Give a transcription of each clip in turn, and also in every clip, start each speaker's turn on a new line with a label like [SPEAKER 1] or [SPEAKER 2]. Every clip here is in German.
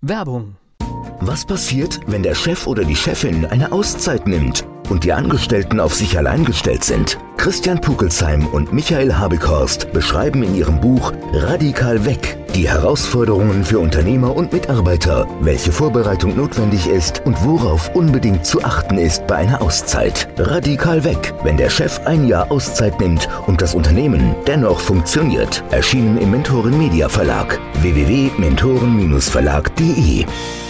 [SPEAKER 1] Werbung.
[SPEAKER 2] Was passiert, wenn der Chef oder die Chefin eine Auszeit nimmt und die Angestellten auf sich allein gestellt sind? Christian Pukelsheim und Michael Habekhorst beschreiben in ihrem Buch Radikal weg die Herausforderungen für Unternehmer und Mitarbeiter, welche Vorbereitung notwendig ist und worauf unbedingt zu achten ist bei einer Auszeit. Radikal weg, wenn der Chef ein Jahr Auszeit nimmt und das Unternehmen dennoch funktioniert. Erschienen im Mentoren Media Verlag. www.mentoren-verlag.de.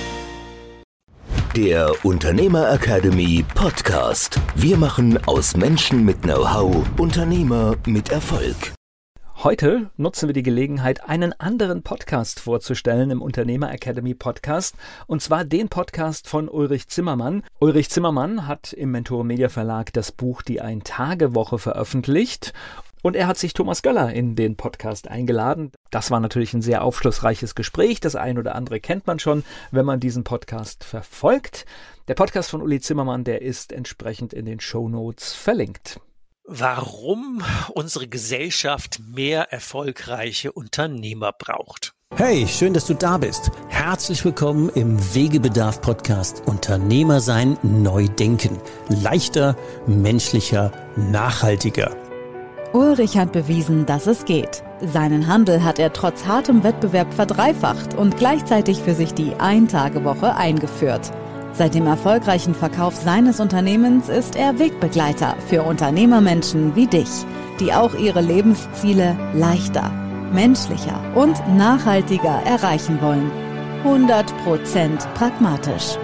[SPEAKER 2] Der Unternehmer Academy Podcast. Wir machen aus Menschen mit Know-how Unternehmer mit Erfolg.
[SPEAKER 1] Heute nutzen wir die Gelegenheit, einen anderen Podcast vorzustellen im Unternehmer Academy Podcast, und zwar den Podcast von Ulrich Zimmermann. Ulrich Zimmermann hat im Mentoren Media Verlag das Buch Die Ein-Tage-Woche veröffentlicht. Und er hat sich Thomas Göller in den Podcast eingeladen. Das war natürlich ein sehr aufschlussreiches Gespräch. Das ein oder andere kennt man schon, wenn man diesen Podcast verfolgt. Der Podcast von Uli Zimmermann, der ist entsprechend in den Shownotes verlinkt.
[SPEAKER 3] Warum unsere Gesellschaft mehr erfolgreiche Unternehmer braucht.
[SPEAKER 4] Hey, schön, dass du da bist. Herzlich willkommen im Wegebedarf-Podcast Unternehmer sein, neu denken. Leichter, menschlicher, nachhaltiger.
[SPEAKER 5] Ulrich hat bewiesen, dass es geht. Seinen Handel hat er trotz hartem Wettbewerb verdreifacht und gleichzeitig für sich die Ein-Tage-Woche eingeführt. Seit dem erfolgreichen Verkauf seines Unternehmens ist er Wegbegleiter für Unternehmermenschen wie dich, die auch ihre Lebensziele leichter, menschlicher und nachhaltiger erreichen wollen. 100% pragmatisch.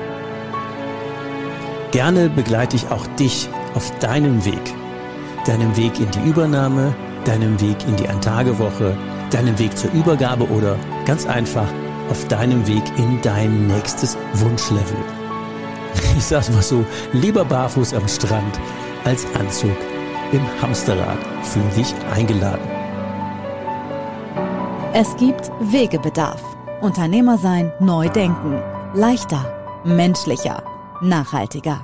[SPEAKER 4] Gerne begleite ich auch dich auf deinem Weg. Deinem Weg in die Übernahme, deinem Weg in die Ein-Tage-Woche, deinem Weg zur Übergabe oder ganz einfach auf deinem Weg in dein nächstes Wunschlevel. Ich sag's mal so, lieber barfuß am Strand als Anzug im Hamsterrad. Fühl dich eingeladen.
[SPEAKER 5] Es gibt Wegebedarf. Unternehmer sein, neu denken. Leichter, menschlicher, nachhaltiger.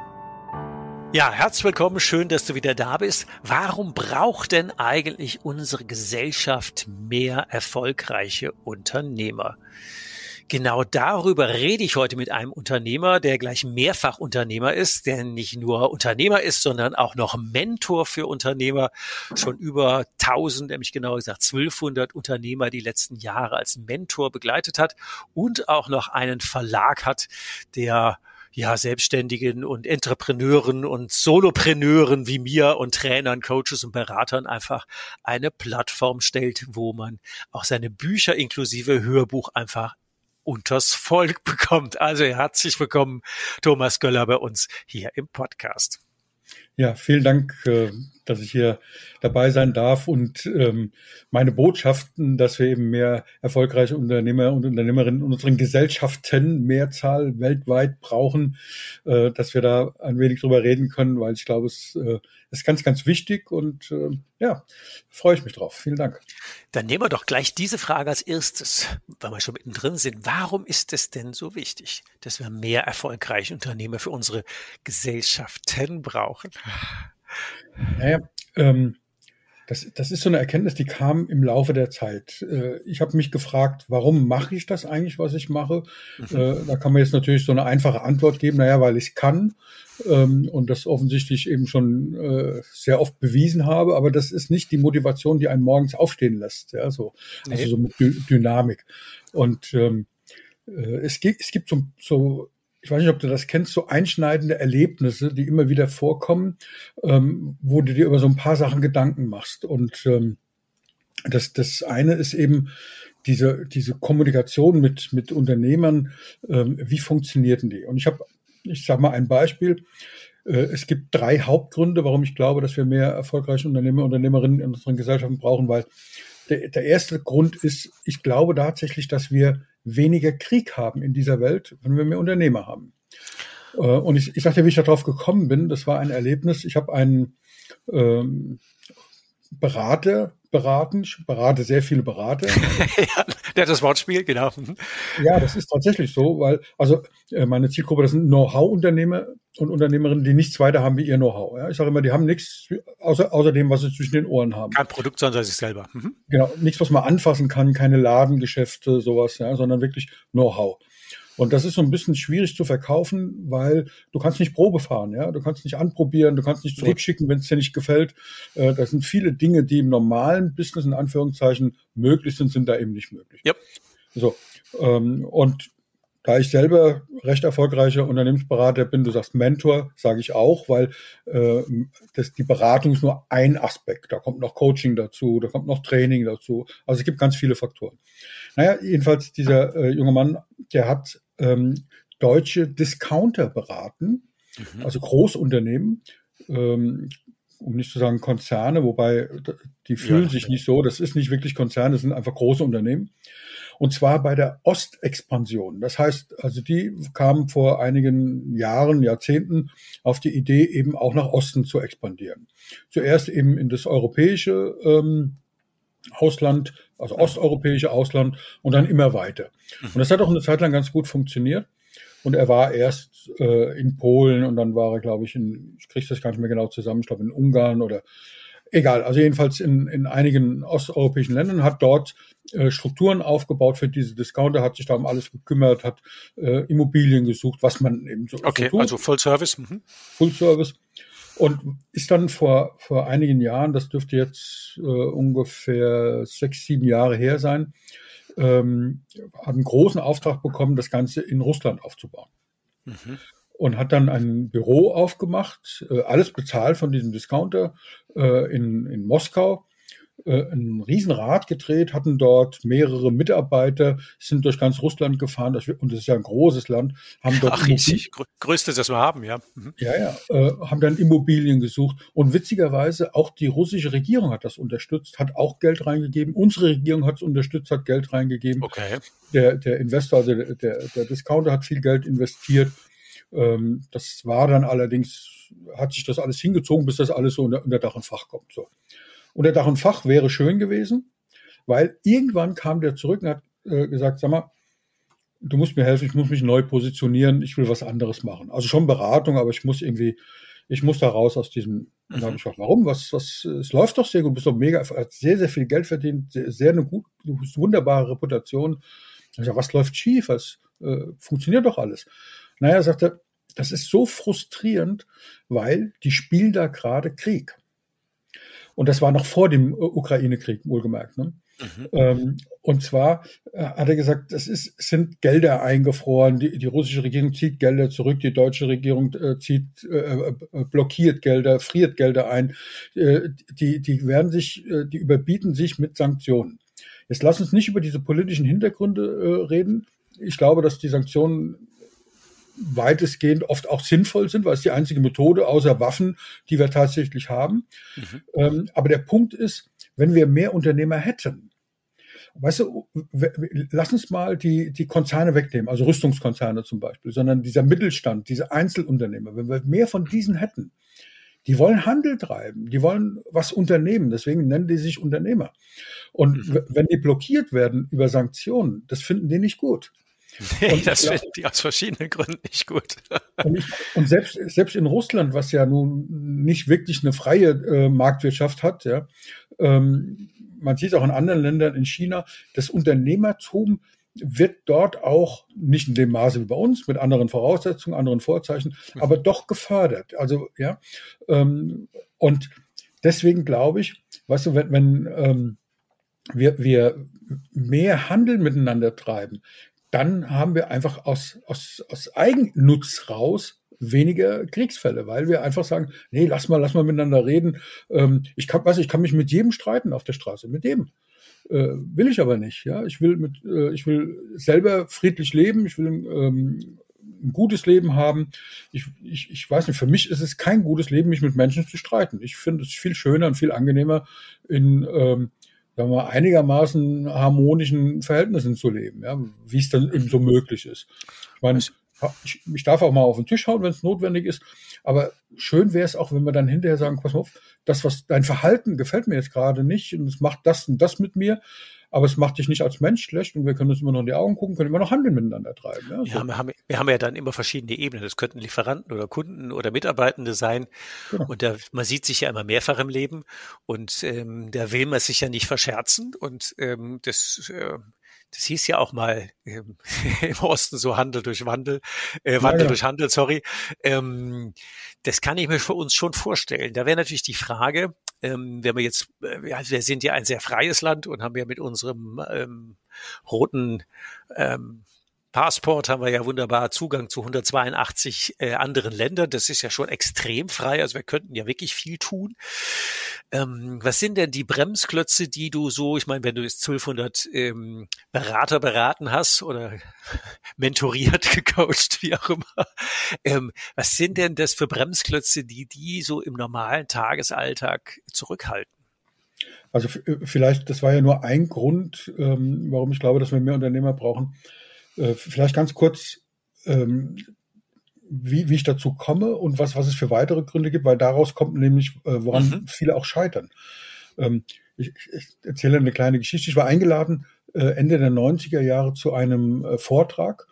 [SPEAKER 3] Ja, herzlich willkommen, schön, dass du wieder da bist. Warum braucht denn eigentlich unsere Gesellschaft mehr erfolgreiche Unternehmer? Genau darüber rede ich heute mit einem Unternehmer, der gleich mehrfach Unternehmer ist, der nicht nur Unternehmer ist, sondern auch noch Mentor für Unternehmer. Schon über 1000, nämlich genauer gesagt 1200 Unternehmer die letzten Jahre als Mentor begleitet hat und auch noch einen Verlag hat, der Selbstständigen und Entrepreneuren und Solopreneuren wie mir und Trainern, Coaches und Beratern einfach eine Plattform stellt, wo man auch seine Bücher inklusive Hörbuch einfach unters Volk bekommt. Also herzlich willkommen, Thomas Göller, bei uns hier im Podcast.
[SPEAKER 6] Ja, vielen Dank, dass ich hier dabei sein darf und meine Botschaften, dass wir eben mehr erfolgreiche Unternehmer und Unternehmerinnen in unseren Gesellschaften, Mehrzahl weltweit brauchen, dass wir da ein wenig drüber reden können, weil ich glaube, es ist ganz, ganz wichtig und freue ich mich drauf. Vielen Dank.
[SPEAKER 3] Dann nehmen wir doch gleich diese Frage als erstes, weil wir schon mittendrin sind. Warum ist es denn so wichtig, dass wir mehr erfolgreiche Unternehmer für unsere Gesellschaften brauchen?
[SPEAKER 6] Naja, das ist so eine Erkenntnis, die kam im Laufe der Zeit. Ich habe mich gefragt, warum mache ich das eigentlich, was ich mache? Da kann man jetzt natürlich so eine einfache Antwort geben, weil ich kann und das offensichtlich eben schon sehr oft bewiesen habe, aber das ist nicht die Motivation, die einen morgens aufstehen lässt, also so mit Dynamik. Und es gibt so ich weiß nicht, ob du das kennst, so einschneidende Erlebnisse, die immer wieder vorkommen, wo du dir über so ein paar Sachen Gedanken machst. Und das eine ist eben diese Kommunikation mit Unternehmern. Wie funktionierten die? Und ich sage mal ein Beispiel. Es gibt 3 Hauptgründe, warum ich glaube, dass wir mehr erfolgreiche Unternehmer und Unternehmerinnen in unseren Gesellschaften brauchen, weil der erste Grund ist, ich glaube tatsächlich, dass wir weniger Krieg haben in dieser Welt, wenn wir mehr Unternehmer haben. Und ich sag dir, wie ich darauf gekommen bin, das war ein Erlebnis. Ich habe einen Berater beraten, ich berate sehr viele Berater.
[SPEAKER 3] Ja, Ja, das Wortspiel, genau.
[SPEAKER 6] Ja, das ist tatsächlich so, weil, also meine Zielgruppe, das sind Know-how-Unternehmer und Unternehmerinnen, die nichts weiter haben wie ihr Know-how. Ja? Ich sage immer, die haben nichts außer dem, was sie zwischen den Ohren haben.
[SPEAKER 3] Kein Produkt, sondern sich selber.
[SPEAKER 6] Genau, nichts, was man anfassen kann, keine Ladengeschäfte, sowas, ja, sondern wirklich Know-how. Und das ist so ein bisschen schwierig zu verkaufen, weil du kannst nicht Probe fahren, ja, du kannst nicht anprobieren, du kannst nicht zurückschicken, wenn es dir nicht gefällt. Das sind viele Dinge, die im normalen Business in Anführungszeichen möglich sind da eben nicht möglich.
[SPEAKER 3] Yep.
[SPEAKER 6] So, und da ich selber recht erfolgreicher Unternehmensberater bin, du sagst Mentor, sage ich auch, weil die Beratung ist nur ein Aspekt. Da kommt noch Coaching dazu, da kommt noch Training dazu. Also es gibt ganz viele Faktoren. Naja, jedenfalls dieser junge Mann, der hat deutsche Discounter beraten, also Großunternehmen, um nicht zu sagen Konzerne, wobei die fühlen sich nicht so, das ist nicht wirklich Konzerne, das sind einfach große Unternehmen. Und zwar bei der Ostexpansion. Das heißt, also die kamen vor einigen Jahren, Jahrzehnten auf die Idee, eben auch nach Osten zu expandieren. Zuerst eben in das europäische Ausland, also osteuropäische Ausland und dann immer weiter. Und das hat auch eine Zeit lang ganz gut funktioniert. Und er war erst in Polen und dann war er, glaube ich, ich kriege das gar nicht mehr genau zusammen, ich glaube in Ungarn oder egal, also jedenfalls in einigen osteuropäischen Ländern, hat dort Strukturen aufgebaut für diese Discounter, hat sich da um alles gekümmert, hat Immobilien gesucht, was man eben so
[SPEAKER 3] okay,
[SPEAKER 6] tut.
[SPEAKER 3] Also Full Service.
[SPEAKER 6] Full Service. Und ist dann vor einigen Jahren, das dürfte jetzt ungefähr 6, 7 Jahre her sein, hat einen großen Auftrag bekommen, das Ganze in Russland aufzubauen. Und hat dann ein Büro aufgemacht, alles bezahlt von diesem Discounter in Moskau, ein Riesenrad gedreht, hatten dort mehrere Mitarbeiter, sind durch ganz Russland gefahren, und das ist ja ein großes Land, haben dort
[SPEAKER 3] riesig, größtes, das wir haben, ja.
[SPEAKER 6] Haben dann Immobilien gesucht und witzigerweise auch die russische Regierung hat das unterstützt, hat auch Geld reingegeben, unsere Regierung hat es unterstützt, hat Geld reingegeben.
[SPEAKER 3] Okay.
[SPEAKER 6] Der Investor, also der Discounter hat viel Geld investiert. Das war dann allerdings, hat sich das alles hingezogen, bis das alles so unter Dach und Fach kommt. So. Unter Dach und Fach wäre schön gewesen, weil irgendwann kam der zurück und hat gesagt, sag mal, du musst mir helfen, ich muss mich neu positionieren, ich will was anderes machen. Also schon Beratung, aber ich muss da raus aus diesem, und dann habe ich gefragt, warum? Es läuft doch sehr gut, bist doch mega, hat sehr, sehr viel Geld verdient, sehr eine wunderbare Reputation. Ich sage, was läuft schief? Es funktioniert doch alles. Naja, sagte er, das ist so frustrierend, weil die spielen da gerade Krieg. Und das war noch vor dem Ukraine-Krieg, wohlgemerkt. Ne? Und zwar hat er gesagt, sind Gelder eingefroren, die russische Regierung zieht Gelder zurück, die deutsche Regierung blockiert Gelder, friert Gelder ein, die überbieten sich mit Sanktionen. Jetzt lass uns nicht über diese politischen Hintergründe reden. Ich glaube, dass die Sanktionen weitestgehend oft auch sinnvoll sind, weil es die einzige Methode außer Waffen, die wir tatsächlich haben. Aber der Punkt ist, wenn wir mehr Unternehmer hätten, weißt du, lass uns mal die Konzerne wegnehmen, also Rüstungskonzerne zum Beispiel, sondern dieser Mittelstand, diese Einzelunternehmer, wenn wir mehr von diesen hätten, die wollen Handel treiben, die wollen was unternehmen, deswegen nennen die sich Unternehmer. Und wenn die blockiert werden über Sanktionen, das finden die nicht gut.
[SPEAKER 3] Nee, das finden die aus verschiedenen Gründen nicht gut.
[SPEAKER 6] Und selbst in Russland, was ja nun nicht wirklich eine freie Marktwirtschaft hat, ja, man sieht es auch in anderen Ländern, in China, das Unternehmertum wird dort auch, nicht in dem Maße wie bei uns, mit anderen Voraussetzungen, anderen Vorzeichen, aber doch gefördert. Also, ja, und deswegen glaube ich, weißt du, wenn wir mehr Handel miteinander treiben, dann haben wir einfach aus Eigennutz raus weniger Kriegsfälle, weil wir einfach sagen, nee, lass mal miteinander reden. Ich kann mich mit jedem streiten auf der Straße, mit jedem. Will ich aber nicht. Ja, ich will selber friedlich leben. Ich will ein gutes Leben haben. Ich weiß nicht. Für mich ist es kein gutes Leben, mich mit Menschen zu streiten. Ich finde es viel schöner und viel angenehmer in sagen wir, einigermaßen harmonischen Verhältnissen zu leben, ja, wie es dann eben so möglich ist. Ich meine, ich darf auch mal auf den Tisch hauen, wenn es notwendig ist, aber schön wäre es auch, wenn wir dann hinterher sagen, pass mal auf, dein Verhalten gefällt mir jetzt gerade nicht und es macht das und das mit mir, aber es macht dich nicht als Mensch schlecht und wir können uns immer noch in die Augen gucken, können immer noch Handeln miteinander treiben. Ja, so.
[SPEAKER 3] Wir haben ja dann immer verschiedene Ebenen. Das könnten Lieferanten oder Kunden oder Mitarbeitende sein.
[SPEAKER 6] Genau.
[SPEAKER 3] Und man sieht sich ja immer mehrfach im Leben und da will man sich ja nicht verscherzen. Und das hieß ja auch mal im Osten so Handel durch Wandel, Wandel durch Handel, sorry. Das kann ich mir für uns schon vorstellen. Da wäre natürlich die Frage, wenn wir jetzt, wir sind ja ein sehr freies Land und haben ja mit unserem roten Passport haben wir ja wunderbar Zugang zu 182 anderen Ländern. Das ist ja schon extrem frei. Also wir könnten ja wirklich viel tun. Was sind denn die Bremsklötze, die du so, ich meine, wenn du jetzt 1200 Berater beraten hast oder mentoriert, gecoacht, wie auch immer, was sind denn das für Bremsklötze, die so im normalen Tagesalltag zurückhalten?
[SPEAKER 6] Also vielleicht, das war ja nur ein Grund, warum ich glaube, dass wir mehr Unternehmer brauchen. Vielleicht ganz kurz, wie ich dazu komme und was es für weitere Gründe gibt, weil daraus kommt nämlich, woran viele auch scheitern. Ich erzähle eine kleine Geschichte. Ich war eingeladen Ende der 90er Jahre zu einem Vortrag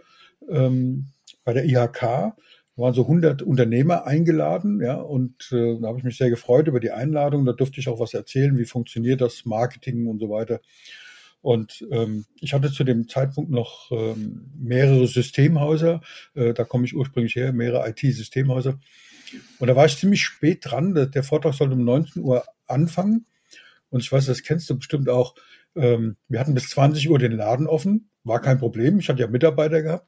[SPEAKER 6] bei der IHK. Da waren so 100 Unternehmer eingeladen, ja, und da habe ich mich sehr gefreut über die Einladung. Da durfte ich auch was erzählen, wie funktioniert das Marketing und so weiter. Und ich hatte zu dem Zeitpunkt noch mehrere Systemhäuser, da komme ich ursprünglich her, mehrere IT-Systemhäuser. Und da war ich ziemlich spät dran, der Vortrag sollte um 19 Uhr anfangen. Und ich weiß, das kennst du bestimmt auch, wir hatten bis 20 Uhr den Laden offen, war kein Problem, ich hatte ja Mitarbeiter gehabt.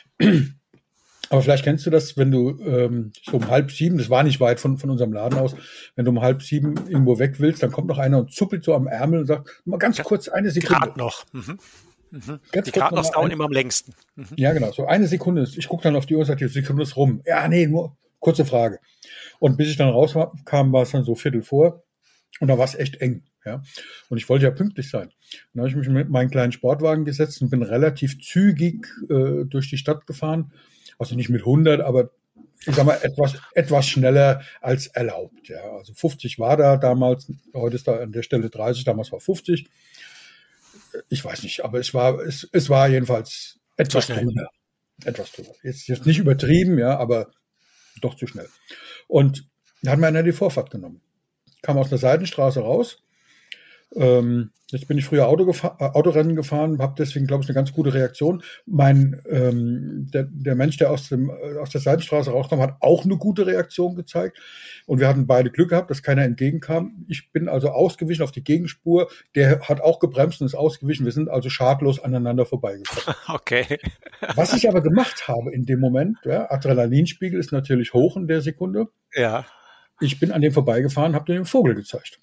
[SPEAKER 6] Aber vielleicht kennst du das, wenn du so um 6:30, das war nicht weit von unserem Laden aus, wenn du um 6:30 irgendwo weg willst, dann kommt noch einer und zuppelt so am Ärmel und sagt, mal ganz kurz eine Sekunde.
[SPEAKER 3] Gerade noch. Die gerade noch dauern immer am längsten.
[SPEAKER 6] Ja, genau, so eine Sekunde. Ich gucke dann auf die Uhr und sage, die Sekunde ist rum. Ja, nee, nur kurze Frage. Und bis ich dann rauskam, war es dann so 15:15 und da war es echt eng. Ja, und ich wollte ja pünktlich sein. Dann habe ich mich mit meinem kleinen Sportwagen gesetzt und bin relativ zügig durch die Stadt gefahren. Also nicht mit 100, aber ich sag mal etwas schneller als erlaubt. Ja, also 50 war da damals, heute ist da an der Stelle 30, damals war 50. Ich weiß nicht, aber es war jedenfalls etwas drüber. Etwas drüber. Jetzt nicht übertrieben, ja, aber doch zu schnell. Und da hat mir einer die Vorfahrt genommen. Kam aus der Seitenstraße raus. Jetzt bin ich früher Autorennen gefahren, habe deswegen, glaube ich, eine ganz gute Reaktion. Der Mensch, der aus der Seitenstraße rauskam, hat auch eine gute Reaktion gezeigt. Und wir hatten beide Glück gehabt, dass keiner entgegenkam. Ich bin also ausgewichen auf die Gegenspur. Der hat auch gebremst und ist ausgewichen. Wir sind also schadlos aneinander vorbeigefahren.
[SPEAKER 3] Okay.
[SPEAKER 6] Was ich aber gemacht habe in dem Moment, ja, Adrenalinspiegel ist natürlich hoch in der Sekunde.
[SPEAKER 3] Ja.
[SPEAKER 6] Ich bin an dem vorbeigefahren, habe dem Vogel gezeigt.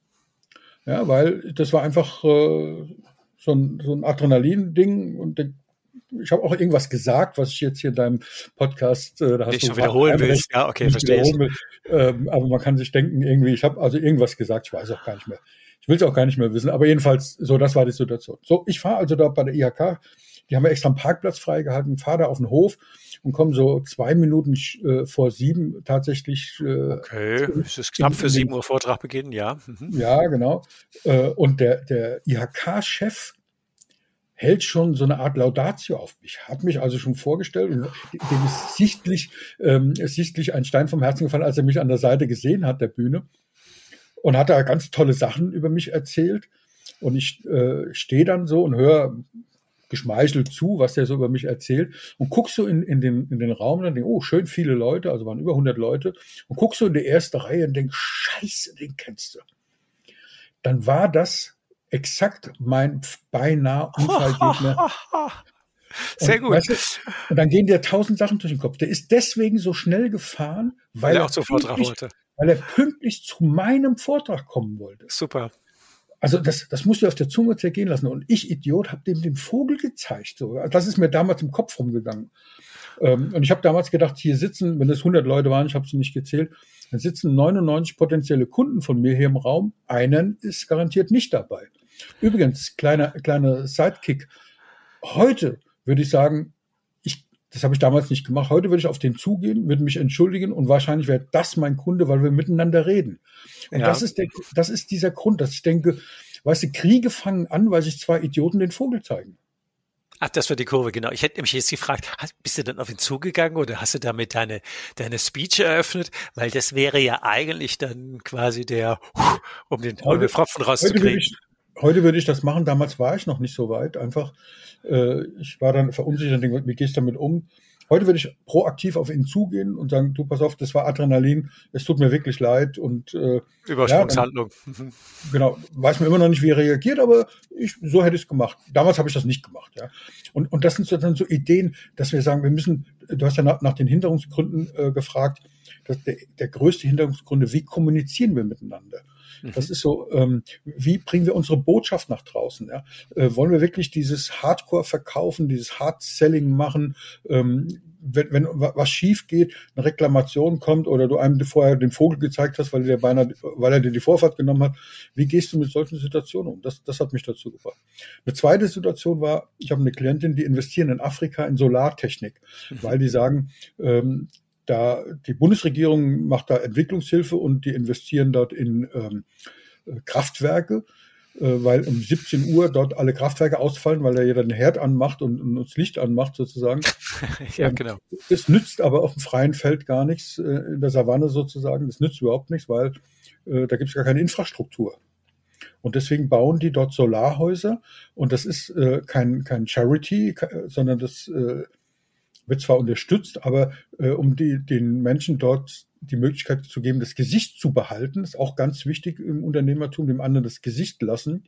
[SPEAKER 6] Ja, weil das war einfach so ein Adrenalin-Ding und ich habe auch irgendwas gesagt, was ich jetzt hier in deinem Podcast
[SPEAKER 3] da hast du schon wiederholen willst. Ja, okay, verstehe ich.
[SPEAKER 6] Aber man kann sich denken, irgendwie, ich habe also irgendwas gesagt, ich weiß auch gar nicht mehr. Ich will es auch gar nicht mehr wissen, aber jedenfalls, so, das war die Situation. So, ich fahre also da bei der IHK, die haben ja extra einen Parkplatz freigehalten, fahre da auf den Hof und komme so 2 Minuten vor 7 tatsächlich.
[SPEAKER 3] Okay, es ist knapp für 7 Uhr Vortrag beginnen, ja.
[SPEAKER 6] Ja, genau. Und der IHK-Chef hält schon so eine Art Laudatio auf mich, hat mich also schon vorgestellt und dem ist sichtlich ein Stein vom Herzen gefallen, als er mich an der Seite gesehen hat, der Bühne, und hat da ganz tolle Sachen über mich erzählt und ich stehe dann so und höre geschmeichelt zu, was der so über mich erzählt und guck so in den Raum und dann denke, oh, schön viele Leute, also waren über 100 Leute und guck so in die erste Reihe und denke, scheiße, den kennst du. Dann war das exakt mein beinahe Unfallgegner.
[SPEAKER 3] Sehr gut.
[SPEAKER 6] Weißt du, und dann gehen dir 1000 Sachen durch den Kopf. Der ist deswegen so schnell gefahren, weil er
[SPEAKER 3] auch zum Vortrag wollte.
[SPEAKER 6] Weil er pünktlich zu meinem Vortrag kommen wollte.
[SPEAKER 3] Super.
[SPEAKER 6] Also das musst du auf der Zunge zergehen lassen. Und ich, Idiot, habe dem den Vogel gezeigt. So. Das ist mir damals im Kopf rumgegangen. Und ich habe damals gedacht, hier sitzen, wenn es 100 Leute waren, ich habe sie nicht gezählt, dann sitzen 99 potenzielle Kunden von mir hier im Raum. Einen ist garantiert nicht dabei. Übrigens, kleiner Sidekick. Heute würde ich sagen, das habe ich damals nicht gemacht. Heute würde ich auf den zugehen, würde mich entschuldigen und wahrscheinlich wäre das mein Kunde, weil wir miteinander reden. Und das ist dieser Grund, dass ich denke, weißt du, Kriege fangen an, weil sich zwei Idioten den Vogel zeigen.
[SPEAKER 3] Ach, das war die Kurve, genau. Ich hätte mich jetzt gefragt, bist du dann auf ihn zugegangen oder hast du damit deine Speech eröffnet? Weil das wäre ja eigentlich dann quasi um den Pfropfen rauszukriegen.
[SPEAKER 6] Heute würde ich das machen. Damals war ich noch nicht so weit. Einfach, ich war dann verunsichert und denke, wie gehst du damit um? Heute würde ich proaktiv auf ihn zugehen und sagen, du, pass auf, das war Adrenalin, es tut mir wirklich leid. Und
[SPEAKER 3] Übersprungshandlung.
[SPEAKER 6] Ja, genau, weiß mir immer noch nicht, wie er reagiert, aber so hätte ich es gemacht. Damals habe ich das nicht gemacht. Ja. Und das sind dann so Ideen, dass wir sagen, wir müssen, du hast ja nach den Hinderungsgründen gefragt, dass der größte Hinderungsgründe, wie kommunizieren wir miteinander? Das ist so, wie bringen wir unsere Botschaft nach draußen? Ja? Wollen wir wirklich dieses Hardcore verkaufen, dieses Hard-Selling machen? Wenn was schief geht, eine Reklamation kommt oder du einem vorher den Vogel gezeigt hast, weil er dir die Vorfahrt genommen hat, wie gehst du mit solchen Situationen um? Das hat mich dazu gebracht. Eine zweite Situation war, ich habe eine Klientin, die investieren in Afrika in Solartechnik, weil die sagen, die Bundesregierung macht da Entwicklungshilfe und die investieren dort in Kraftwerke, weil um 17 Uhr dort alle Kraftwerke ausfallen, weil da jeder den Herd anmacht und das Licht anmacht sozusagen.
[SPEAKER 3] Ja, genau.
[SPEAKER 6] Das nützt aber auf dem freien Feld gar nichts, in der Savanne sozusagen. Das nützt überhaupt nichts, weil da gibt es gar keine Infrastruktur. Und deswegen bauen die dort Solarhäuser und das ist kein Charity, sondern das wird zwar unterstützt, aber um den Menschen dort die Möglichkeit zu geben, das Gesicht zu behalten, ist auch ganz wichtig im Unternehmertum, dem anderen das Gesicht lassen,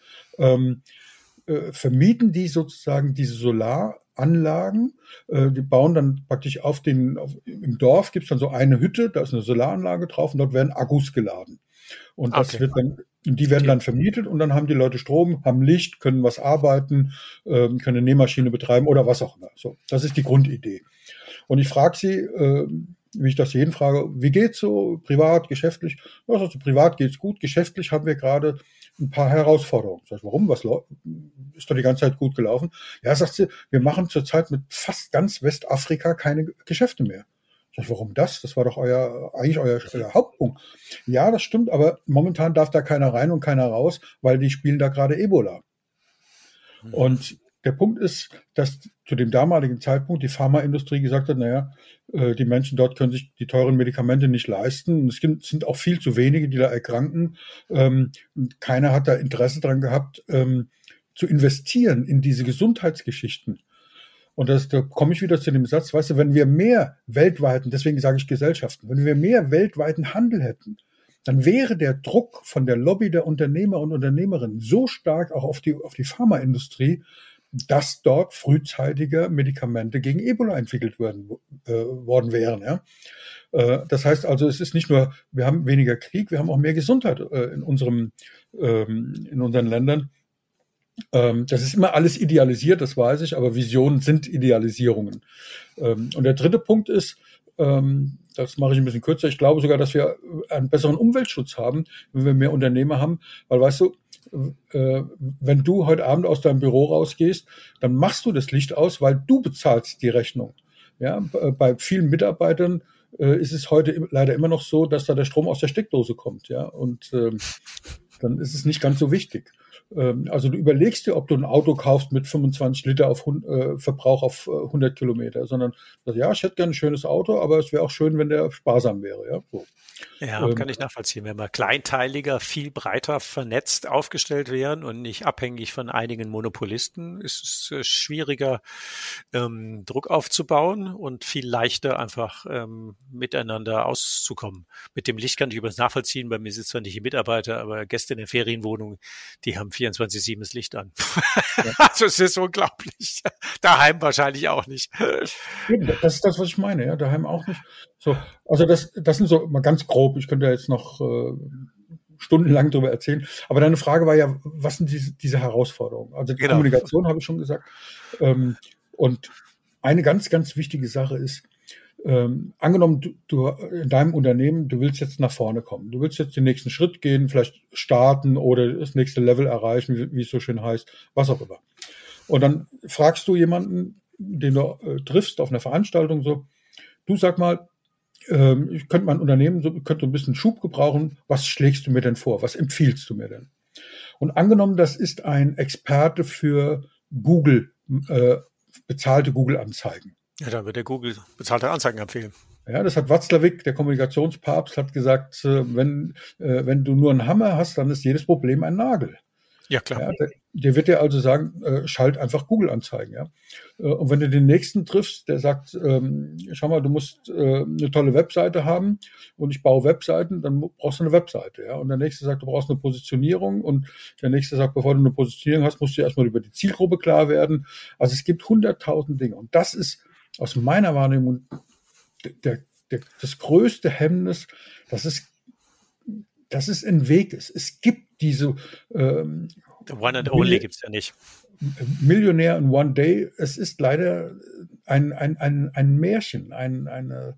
[SPEAKER 6] vermieten die sozusagen diese Solaranlagen. Die bauen dann praktisch im Dorf gibt es dann so eine Hütte, da ist eine Solaranlage drauf und dort werden Akkus geladen. Und die werden dann vermietet und dann haben die Leute Strom, haben Licht, können was arbeiten, können eine Nähmaschine betreiben oder was auch immer. So, das ist die Grundidee. Und ich frage sie, wie ich das jeden frage, wie geht's so, privat, geschäftlich? Ja, also privat geht's gut, geschäftlich haben wir gerade ein paar Herausforderungen. Sag ich, warum? Was ist doch die ganze Zeit gut gelaufen? Ja, sagt sie, wir machen zurzeit mit fast ganz Westafrika keine Geschäfte mehr. Sag ich, warum das? Das war doch eigentlich euer Hauptpunkt. Ja, das stimmt, aber momentan darf da keiner rein und keiner raus, weil die spielen da gerade Ebola. Und der Punkt ist, dass zu dem damaligen Zeitpunkt die Pharmaindustrie gesagt hat, naja, die Menschen dort können sich die teuren Medikamente nicht leisten. Und es sind auch viel zu wenige, die da erkranken. Und keiner hat da Interesse dran gehabt, zu investieren in diese Gesundheitsgeschichten. Und da komme ich wieder zu dem Satz, weißt du, wenn wir mehr weltweiten, deswegen sage ich Gesellschaften, wenn wir mehr weltweiten Handel hätten, dann wäre der Druck von der Lobby der Unternehmer und Unternehmerinnen so stark auch auf die Pharmaindustrie, dass dort frühzeitiger Medikamente gegen Ebola entwickelt worden wären. Ja? Das heißt also, es ist nicht nur, wir haben weniger Krieg, wir haben auch mehr Gesundheit in unseren Ländern. Das ist immer alles idealisiert, das weiß ich, aber Visionen sind Idealisierungen. Und der dritte Punkt ist, das mache ich ein bisschen kürzer, ich glaube sogar, dass wir einen besseren Umweltschutz haben, wenn wir mehr Unternehmer haben, weil weißt du, wenn du heute Abend aus deinem Büro rausgehst, dann machst du das Licht aus, weil du bezahlst die Rechnung. Ja, bei vielen Mitarbeitern ist es heute leider immer noch so, dass da der Strom aus der Steckdose kommt, ja, und dann ist es nicht ganz so wichtig. Also du überlegst dir, ob du ein Auto kaufst mit 25 Liter Verbrauch auf 100 Kilometer, sondern ja, ich hätte gerne ein schönes Auto, aber es wäre auch schön, wenn der sparsam wäre. Ja, so.
[SPEAKER 3] Ja, kann ich nachvollziehen. Wenn wir kleinteiliger, viel breiter vernetzt aufgestellt wären und nicht abhängig von einigen Monopolisten, ist es schwieriger, Druck aufzubauen und viel leichter einfach miteinander auszukommen. Mit dem Licht kann ich übrigens nachvollziehen, bei mir sind zwar nicht die Mitarbeiter, aber Gäste in der Ferienwohnung, die haben 24/7 das Licht an. Ja. Also es ist unglaublich. Daheim wahrscheinlich auch nicht.
[SPEAKER 6] Das ist das, was ich meine, ja, daheim auch nicht. So, also das sind so mal ganz grob, ich könnte ja jetzt noch stundenlang darüber erzählen, aber deine Frage war ja, was sind diese Herausforderungen? Also die Kommunikation habe ich schon gesagt. Und eine ganz, ganz wichtige Sache ist, angenommen, du in deinem Unternehmen, du willst jetzt nach vorne kommen, du willst jetzt den nächsten Schritt gehen, vielleicht starten oder das nächste Level erreichen, wie es so schön heißt, was auch immer. Und dann fragst du jemanden, den du triffst auf einer Veranstaltung, so, du sag mal, ich könnte mein Unternehmen, könnte ein bisschen Schub gebrauchen, was schlägst du mir denn vor, was empfiehlst du mir denn? Und angenommen, das ist ein Experte für Google, bezahlte Google-Anzeigen.
[SPEAKER 3] Ja, dann wird der Google bezahlte Anzeigen empfehlen.
[SPEAKER 6] Ja, das hat Watzlawick, der Kommunikationspapst, hat gesagt, wenn du nur einen Hammer hast, dann ist jedes Problem ein Nagel.
[SPEAKER 3] Ja, klar.
[SPEAKER 6] Ja, der wird dir also sagen, schalt einfach Google-Anzeigen. Ja? Und wenn du den nächsten triffst, der sagt, schau mal, du musst eine tolle Webseite haben und ich baue Webseiten, dann brauchst du eine Webseite. Ja? Und der nächste sagt, du brauchst eine Positionierung und der nächste sagt, bevor du eine Positionierung hast, musst du erstmal über die Zielgruppe klar werden. Also es gibt 100.000 Dinge. Und das ist aus meiner Wahrnehmung das größte Hemmnis, dass es ein Weg ist. Es gibt diese
[SPEAKER 3] The One and Only gibt es ja nicht.
[SPEAKER 6] Millionär in One Day. Es ist leider ein Märchen, ein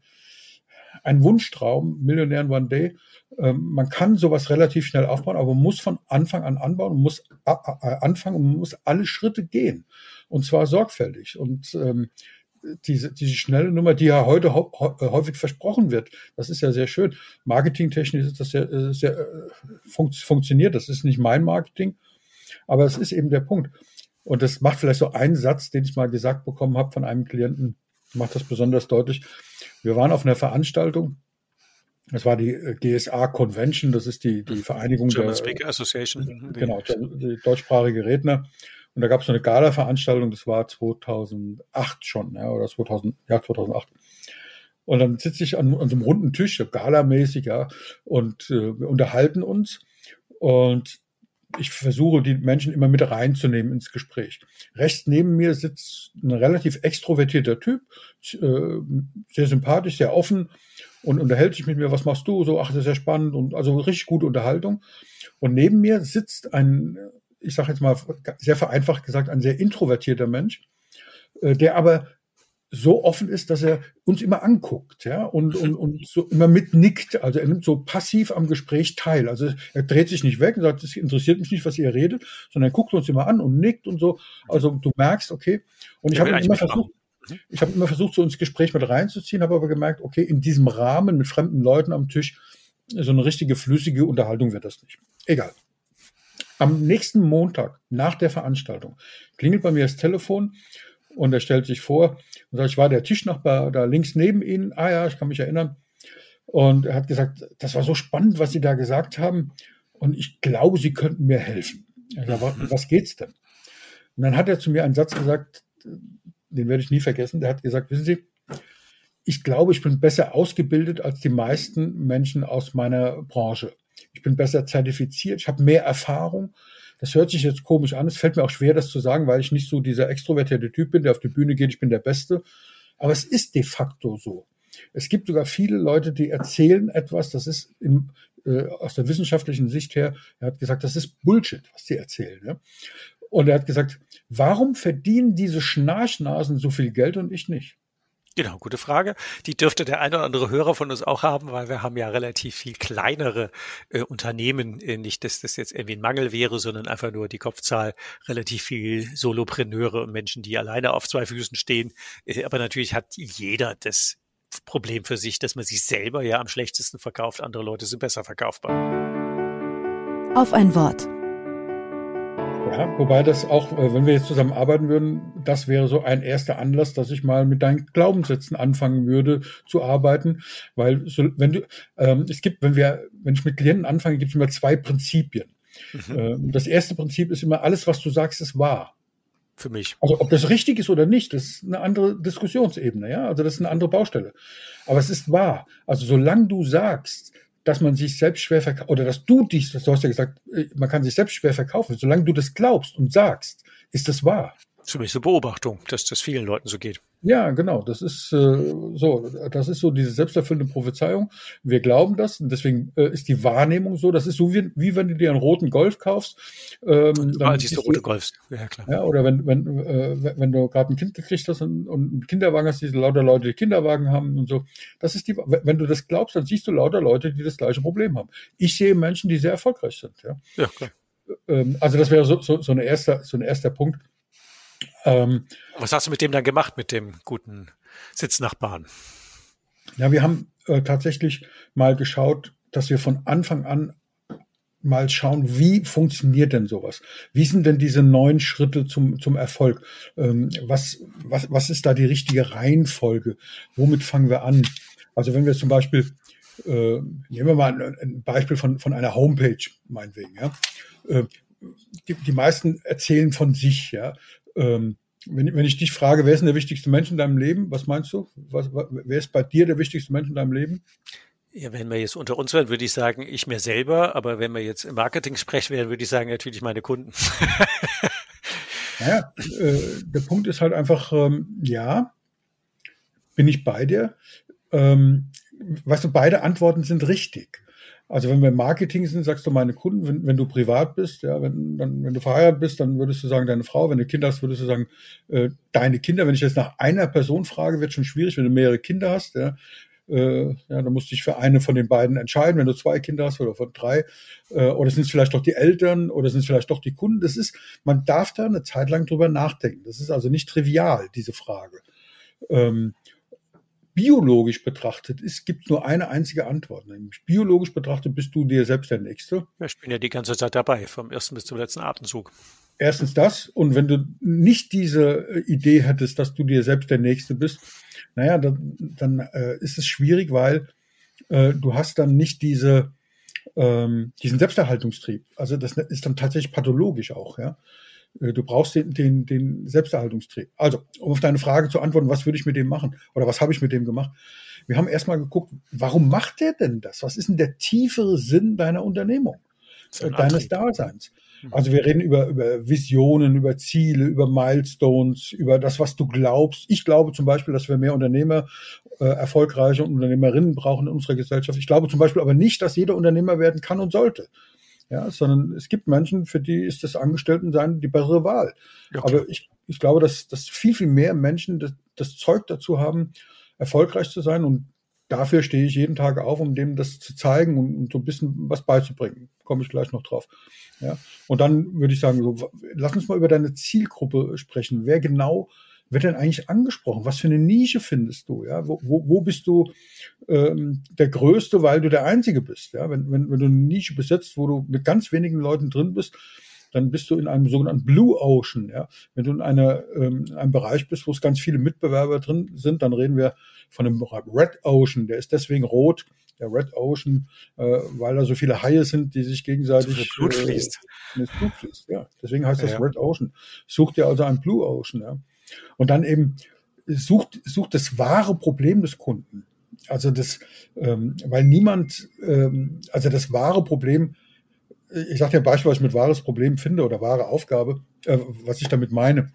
[SPEAKER 6] Wunschtraum, Millionär in One Day. Man kann sowas relativ schnell aufbauen, aber man muss von Anfang an anbauen, man muss anfangen und man muss alle Schritte gehen. Und zwar sorgfältig. Und diese schnelle Nummer, die ja heute häufig versprochen wird, das ist ja sehr schön. Marketingtechnisch ist das sehr funktioniert. Das ist nicht mein Marketing, aber es ist eben der Punkt. Und das macht vielleicht so einen Satz, den ich mal gesagt bekommen habe von einem Klienten, macht das besonders deutlich. Wir waren auf einer Veranstaltung. Das war die GSA Convention. Das ist die Vereinigung
[SPEAKER 3] German Speaker Association.
[SPEAKER 6] Genau, die deutschsprachige Redner. Und da gab es so eine Gala-Veranstaltung, das war 2008 schon, ja, oder 2008. Und dann sitze ich an so einem runden Tisch, so galamäßig, ja, und wir unterhalten uns. Und ich versuche, die Menschen immer mit reinzunehmen ins Gespräch. Rechts neben mir sitzt ein relativ extrovertierter Typ, sehr sympathisch, sehr offen und unterhält sich mit mir, was machst du? So, ach, das ist ja spannend und also richtig gute Unterhaltung. Und neben mir sitzt ich sage jetzt mal sehr vereinfacht gesagt, ein sehr introvertierter Mensch, der aber so offen ist, dass er uns immer anguckt, ja, und so immer mitnickt. Also er nimmt so passiv am Gespräch teil. Also er dreht sich nicht weg und sagt, es interessiert mich nicht, was ihr redet, sondern er guckt uns immer an und nickt und so. Also du merkst, okay. Und ich habe immer versucht, so ins Gespräch mit reinzuziehen, habe aber gemerkt, okay, in diesem Rahmen mit fremden Leuten am Tisch, so eine richtige flüssige Unterhaltung wird das nicht. Egal. Am nächsten Montag nach der Veranstaltung klingelt bei mir das Telefon und er stellt sich vor und sagt, ich war der Tischnachbar da links neben Ihnen. Ah ja, ich kann mich erinnern. Und er hat gesagt, das war so spannend, was Sie da gesagt haben. Und ich glaube, Sie könnten mir helfen. Ich sage, was geht's denn? Und dann hat er zu mir einen Satz gesagt, den werde ich nie vergessen. Der hat gesagt, wissen Sie, ich glaube, ich bin besser ausgebildet als die meisten Menschen aus meiner Branche. Ich bin besser zertifiziert, ich habe mehr Erfahrung. Das hört sich jetzt komisch an. Es fällt mir auch schwer, das zu sagen, weil ich nicht so dieser extrovertierte Typ bin, der auf die Bühne geht, ich bin der Beste. Aber es ist de facto so. Es gibt sogar viele Leute, die erzählen etwas, das ist aus der wissenschaftlichen Sicht her, er hat gesagt, das ist Bullshit, was die erzählen. Ja? Und er hat gesagt, warum verdienen diese Schnarchnasen so viel Geld und ich nicht?
[SPEAKER 3] Genau, gute Frage. Die dürfte der ein oder andere Hörer von uns auch haben, weil wir haben ja relativ viel kleinere Unternehmen. Nicht, dass das jetzt irgendwie ein Mangel wäre, sondern einfach nur die Kopfzahl, relativ viel Solopreneure und Menschen, die alleine auf zwei Füßen stehen. Aber natürlich hat jeder das Problem für sich, dass man sich selber ja am schlechtesten verkauft. Andere Leute sind besser verkaufbar.
[SPEAKER 5] Auf ein Wort.
[SPEAKER 6] Ja, wobei das auch, wenn wir jetzt zusammen arbeiten würden, das wäre so ein erster Anlass, dass ich mal mit deinen Glaubenssätzen anfangen würde zu arbeiten, weil wenn ich mit Klienten anfange, gibt es immer zwei Prinzipien. Das erste Prinzip ist immer, alles, was du sagst, ist wahr.
[SPEAKER 3] Für mich.
[SPEAKER 6] Also ob das richtig ist oder nicht, das ist eine andere Diskussionsebene, ja, also das ist eine andere Baustelle. Aber es ist wahr. Also solange du sagst, dass man sich selbst schwer verkauft, oder dass du hast ja gesagt, man kann sich selbst schwer verkaufen. Solange du das glaubst und sagst, ist das wahr.
[SPEAKER 3] Für mich eine Beobachtung, dass das vielen Leuten so geht.
[SPEAKER 6] Ja, genau. Das ist so diese selbsterfüllende Prophezeiung. Wir glauben das und deswegen ist die Wahrnehmung so. Das ist so wie wenn du dir einen roten Golf kaufst.
[SPEAKER 3] Dann siehst du rote Golfs. Ja, klar.
[SPEAKER 6] Ja, oder wenn du gerade ein Kind gekriegt hast und einen Kinderwagen hast, diese lauter Leute, die Kinderwagen haben und so. Das ist wenn du das glaubst, dann siehst du lauter Leute, die das gleiche Problem haben. Ich sehe Menschen, die sehr erfolgreich sind. Ja,
[SPEAKER 3] klar.
[SPEAKER 6] Also das wäre so ein erster Punkt.
[SPEAKER 3] Was hast du mit dem dann gemacht, mit dem guten Sitznachbarn?
[SPEAKER 6] Ja, wir haben tatsächlich mal geschaut, dass wir von Anfang an mal schauen, wie funktioniert denn sowas? Wie sind denn diese 9 Schritte zum Erfolg? Was ist da die richtige Reihenfolge? Womit fangen wir an? Also wenn wir zum Beispiel, nehmen wir mal ein Beispiel von einer Homepage, meinetwegen, ja. Die meisten erzählen von sich, ja. Wenn ich dich frage, wer ist denn der wichtigste Mensch in deinem Leben? Was meinst du? Wer ist bei dir der wichtigste Mensch in deinem Leben?
[SPEAKER 3] Ja, wenn wir jetzt unter uns wären, würde ich sagen, ich mir selber. Aber wenn wir jetzt im Marketing sprechen wären, würde ich sagen, natürlich meine Kunden.
[SPEAKER 6] Naja, der Punkt ist halt einfach, ja, bin ich bei dir. Weißt du, beide Antworten sind richtig. Also wenn wir im Marketing sind, sagst du meine Kunden, wenn du privat bist, ja, wenn du verheiratet bist, dann würdest du sagen deine Frau, wenn du Kinder hast, würdest du sagen deine Kinder. Wenn ich jetzt nach einer Person frage, wird schon schwierig, wenn du mehrere Kinder hast, ja, dann musst du dich für eine von den beiden entscheiden, wenn du 2 Kinder hast oder von 3, oder sind es vielleicht doch die Eltern oder sind es vielleicht doch die Kunden. Man darf da eine Zeit lang drüber nachdenken. Das ist also nicht trivial, diese Frage. Biologisch betrachtet gibt es nur eine einzige Antwort. Nämlich biologisch betrachtet bist du dir selbst der Nächste.
[SPEAKER 3] Ich bin ja die ganze Zeit dabei, vom ersten bis zum letzten Atemzug.
[SPEAKER 6] Erstens das. Und wenn du nicht diese Idee hättest, dass du dir selbst der Nächste bist, naja, dann ist es schwierig, weil du hast dann nicht diesen Selbsterhaltungstrieb. Also das ist dann tatsächlich pathologisch auch, ja. Du brauchst den Selbsterhaltungstrieb. Also, um auf deine Frage zu antworten, was würde ich mit dem machen? Oder was habe ich mit dem gemacht? Wir haben erstmal geguckt, warum macht der denn das? Was ist denn der tiefere Sinn deiner Unternehmung, deines Daseins? Also wir reden über Visionen, über Ziele, über Milestones, über das, was du glaubst. Ich glaube zum Beispiel, dass wir mehr Unternehmer, erfolgreiche Unternehmerinnen brauchen in unserer Gesellschaft. Ich glaube zum Beispiel aber nicht, dass jeder Unternehmer werden kann und sollte. Ja, sondern es gibt Menschen, für die ist das Angestelltensein die bessere Wahl. Ja, aber ich glaube, dass viel, viel mehr Menschen das Zeug dazu haben, erfolgreich zu sein. Und dafür stehe ich jeden Tag auf, um dem das zu zeigen und so ein bisschen was beizubringen. Komme ich gleich noch drauf. Ja, und dann würde ich sagen, so, lass uns mal über deine Zielgruppe sprechen. Wer genau wird denn eigentlich angesprochen? Was für eine Nische findest du? Ja, wo bist du der Größte, weil du der Einzige bist? Ja, wenn du eine Nische besetzt, wo du mit ganz wenigen Leuten drin bist, dann bist du in einem sogenannten Blue Ocean. Ja, wenn du in einem Bereich bist, wo es ganz viele Mitbewerber drin sind, dann reden wir von einem Red Ocean. Der ist deswegen rot, der Red Ocean, weil da so viele Haie sind, die sich gegenseitig
[SPEAKER 3] das Blut fließt.
[SPEAKER 6] Ja, deswegen heißt das Red Ocean. Such dir also einen Blue Ocean. Ja. Und dann eben sucht das wahre Problem des Kunden. Also weil niemand, also das wahre Problem, ich sage dir ein Beispiel, was ich mit wahres Problem finde oder wahre Aufgabe, was ich damit meine.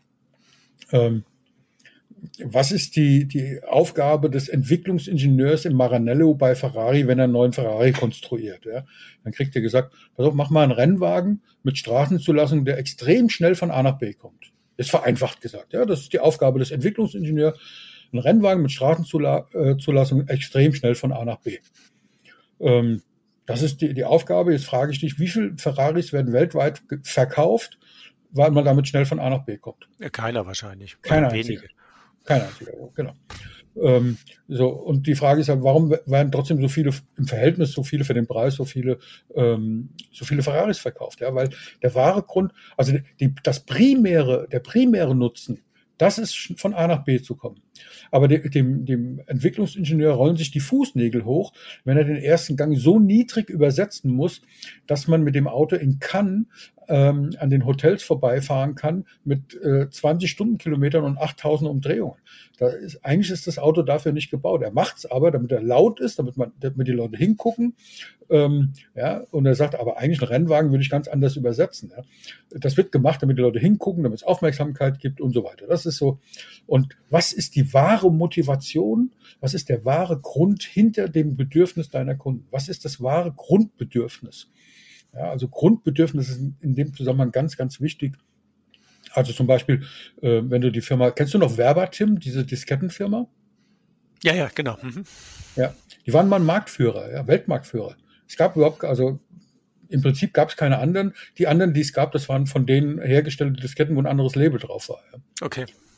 [SPEAKER 6] Was ist die Aufgabe des Entwicklungsingenieurs im Maranello bei Ferrari, wenn er einen neuen Ferrari konstruiert? Ja? Dann kriegt er gesagt, pass auf, mach mal einen Rennwagen mit Straßenzulassung, der extrem schnell von A nach B kommt. Ist vereinfacht gesagt. Ja, das ist die Aufgabe des Entwicklungsingenieurs. Ein Rennwagen mit Straßenzulassung extrem schnell von A nach B. Das ist die Aufgabe. Jetzt frage ich dich, wie viele Ferraris werden weltweit verkauft, weil man damit schnell von A nach B kommt?
[SPEAKER 3] Keiner wahrscheinlich.
[SPEAKER 6] Keiner einziger. Kein einziger, genau. So, und die Frage ist ja, warum werden trotzdem so viele im Verhältnis, so viele für den Preis, so viele Ferraris verkauft? Ja, weil der wahre Grund, also der primäre Nutzen, das ist von A nach B zu kommen. Aber dem Entwicklungsingenieur rollen sich die Fußnägel hoch, wenn er den ersten Gang so niedrig übersetzen muss, dass man mit dem Auto in Cannes an den Hotels vorbeifahren kann mit 20 Stundenkilometern und 8000 Umdrehungen. Eigentlich ist das Auto dafür nicht gebaut. Er macht es aber, damit er laut ist, damit die Leute hingucken. Ja, und er sagt, aber eigentlich einen Rennwagen würde ich ganz anders übersetzen. Ja. Das wird gemacht, damit die Leute hingucken, damit es Aufmerksamkeit gibt und so weiter. Das ist so. Und was ist die wahre Motivation? Was ist der wahre Grund hinter dem Bedürfnis deiner Kunden? Was ist das wahre Grundbedürfnis? Ja, also Grundbedürfnis ist in dem Zusammenhang ganz, ganz wichtig. Also zum Beispiel, wenn du die Firma, kennst du noch Verbatim, diese Diskettenfirma?
[SPEAKER 3] Ja, genau. Mhm.
[SPEAKER 6] Ja, die waren mal ein Marktführer, ja, Weltmarktführer. Es gab also im Prinzip gab es keine anderen. Die anderen, die es gab, das waren von denen hergestellte Disketten, wo ein anderes Label drauf war. Ja.
[SPEAKER 3] Okay.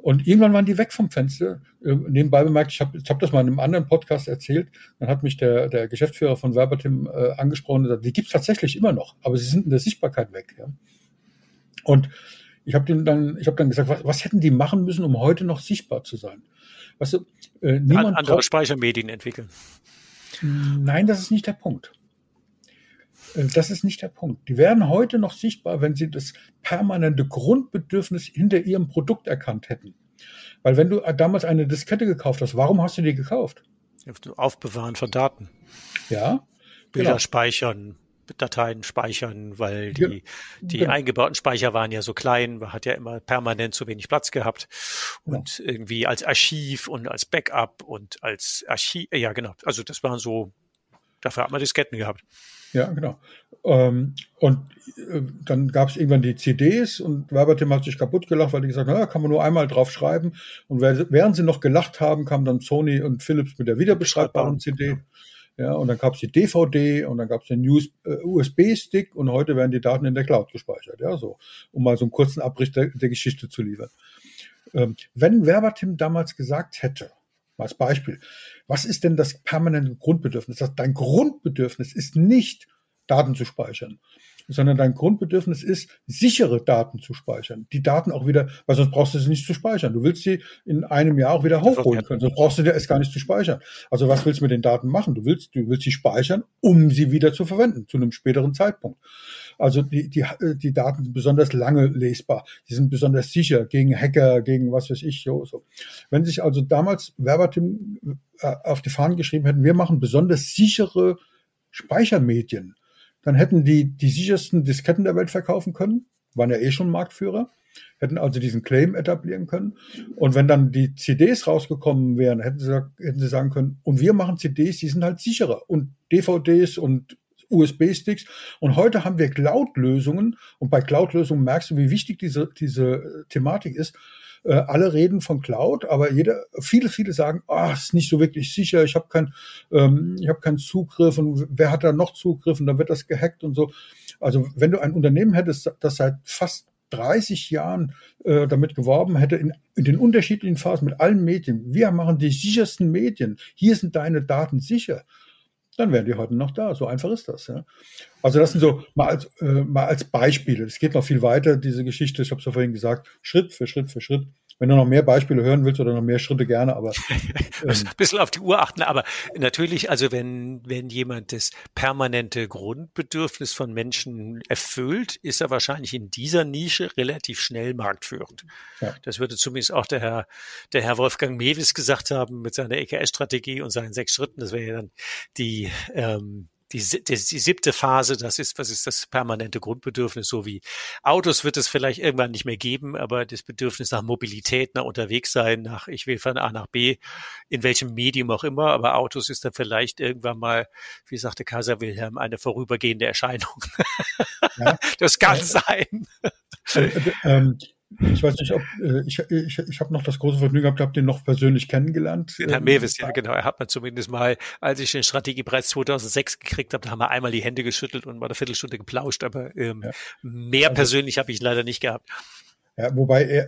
[SPEAKER 6] Und irgendwann waren die weg vom Fenster. Nebenbei bemerkt, ich hab das mal in einem anderen Podcast erzählt, dann hat mich der Geschäftsführer von Verbatim angesprochen und gesagt, die gibt's tatsächlich immer noch, aber sie sind in der Sichtbarkeit weg. Ja. Und ich habe dann gesagt, was hätten die machen müssen, um heute noch sichtbar zu sein? Weißt du,
[SPEAKER 3] andere Speichermedien entwickeln.
[SPEAKER 6] Nein, das ist nicht der Punkt. Das ist nicht der Punkt. Die wären heute noch sichtbar, wenn sie das permanente Grundbedürfnis hinter ihrem Produkt erkannt hätten. Weil wenn du damals eine Diskette gekauft hast, warum hast du die gekauft?
[SPEAKER 3] Aufbewahren von Daten.
[SPEAKER 6] Ja.
[SPEAKER 3] Bilder
[SPEAKER 6] genau.
[SPEAKER 3] Speichern, Dateien speichern, weil die eingebauten Speicher waren ja so klein, man hat ja immer permanent zu wenig Platz gehabt und irgendwie als Archiv und als Backup und als Archiv, ja genau, also das waren so, dafür hat man Disketten gehabt.
[SPEAKER 6] Ja, genau. Und dann gab es irgendwann die CDs und Verbatim hat sich kaputt gelacht, weil die gesagt haben, kann man nur einmal drauf schreiben. Und während sie noch gelacht haben, kam dann Sony und Philips mit der wiederbeschreibbaren CD. Ja, und dann gab es die DVD und dann gab es den USB-Stick und heute werden die Daten in der Cloud gespeichert. Ja, so, um mal so einen kurzen Abriss der Geschichte zu liefern. Wenn Verbatim damals gesagt hätte, als Beispiel, was ist denn das permanente Grundbedürfnis? Dein Grundbedürfnis ist nicht, Daten zu speichern, sondern dein Grundbedürfnis ist, sichere Daten zu speichern. Die Daten auch wieder, weil sonst brauchst du sie nicht zu speichern. Du willst sie in einem Jahr auch wieder hochholen können, sonst brauchst du dir es gar nicht zu speichern. Also was willst du mit den Daten machen? Du willst sie speichern, um sie wieder zu verwenden, zu einem späteren Zeitpunkt. Also die Daten sind besonders lange lesbar, die sind besonders sicher gegen Hacker, gegen was weiß ich. So. Wenn sich also damals Verbatim auf die Fahnen geschrieben hätten, wir machen besonders sichere Speichermedien, dann hätten die sichersten Disketten der Welt verkaufen können, waren ja schon Marktführer, hätten also diesen Claim etablieren können. Und wenn dann die CDs rausgekommen wären, hätten sie sagen können, und wir machen CDs, die sind halt sicherer und DVDs und USB-Sticks. Und heute haben wir Cloud-Lösungen. Und bei Cloud-Lösungen merkst du, wie wichtig diese Thematik ist. Alle reden von Cloud, aber viele sagen, ist nicht so wirklich sicher, ich habe keinen Zugriff und wer hat da noch Zugriff und dann wird das gehackt und so. Also wenn du ein Unternehmen hättest, das seit fast 30 Jahren damit geworben hätte, in den unterschiedlichen Phasen mit allen Medien, wir machen die sichersten Medien, hier sind deine Daten sicher, dann wären die heute noch da. So einfach ist das. Ja. Also das sind so mal als Beispiele. Es geht noch viel weiter, diese Geschichte. Ich habe es ja vorhin gesagt, Schritt für Schritt für Schritt. Wenn du noch mehr Beispiele hören willst oder noch mehr Schritte, gerne, aber
[SPEAKER 3] ein bisschen auf die Uhr achten, aber natürlich, also wenn jemand das permanente Grundbedürfnis von Menschen erfüllt, ist er wahrscheinlich in dieser Nische relativ schnell marktführend. Ja. Das würde zumindest auch der Herr Wolfgang Mewis gesagt haben mit seiner EKS-Strategie und seinen 6 Schritten. Das wäre ja dann die 7. Phase, was ist das permanente Grundbedürfnis, so wie Autos wird es vielleicht irgendwann nicht mehr geben, aber das Bedürfnis nach Mobilität, nach unterwegs sein, ich will von A nach B, in welchem Medium auch immer, aber Autos ist dann vielleicht irgendwann mal, wie sagte Kaiser Wilhelm, eine vorübergehende Erscheinung. Ja. Das kann sein.
[SPEAKER 6] Ich weiß nicht, ob ich habe noch das große Vergnügen gehabt, habe den noch persönlich kennengelernt.
[SPEAKER 3] Den Herrn Mewis, ja genau. Er hat man zumindest mal, als ich den Strategiepreis 2006 gekriegt habe, da haben wir einmal die Hände geschüttelt und mal eine Viertelstunde geplauscht, aber mehr persönlich habe ich leider nicht gehabt.
[SPEAKER 6] Ja, wobei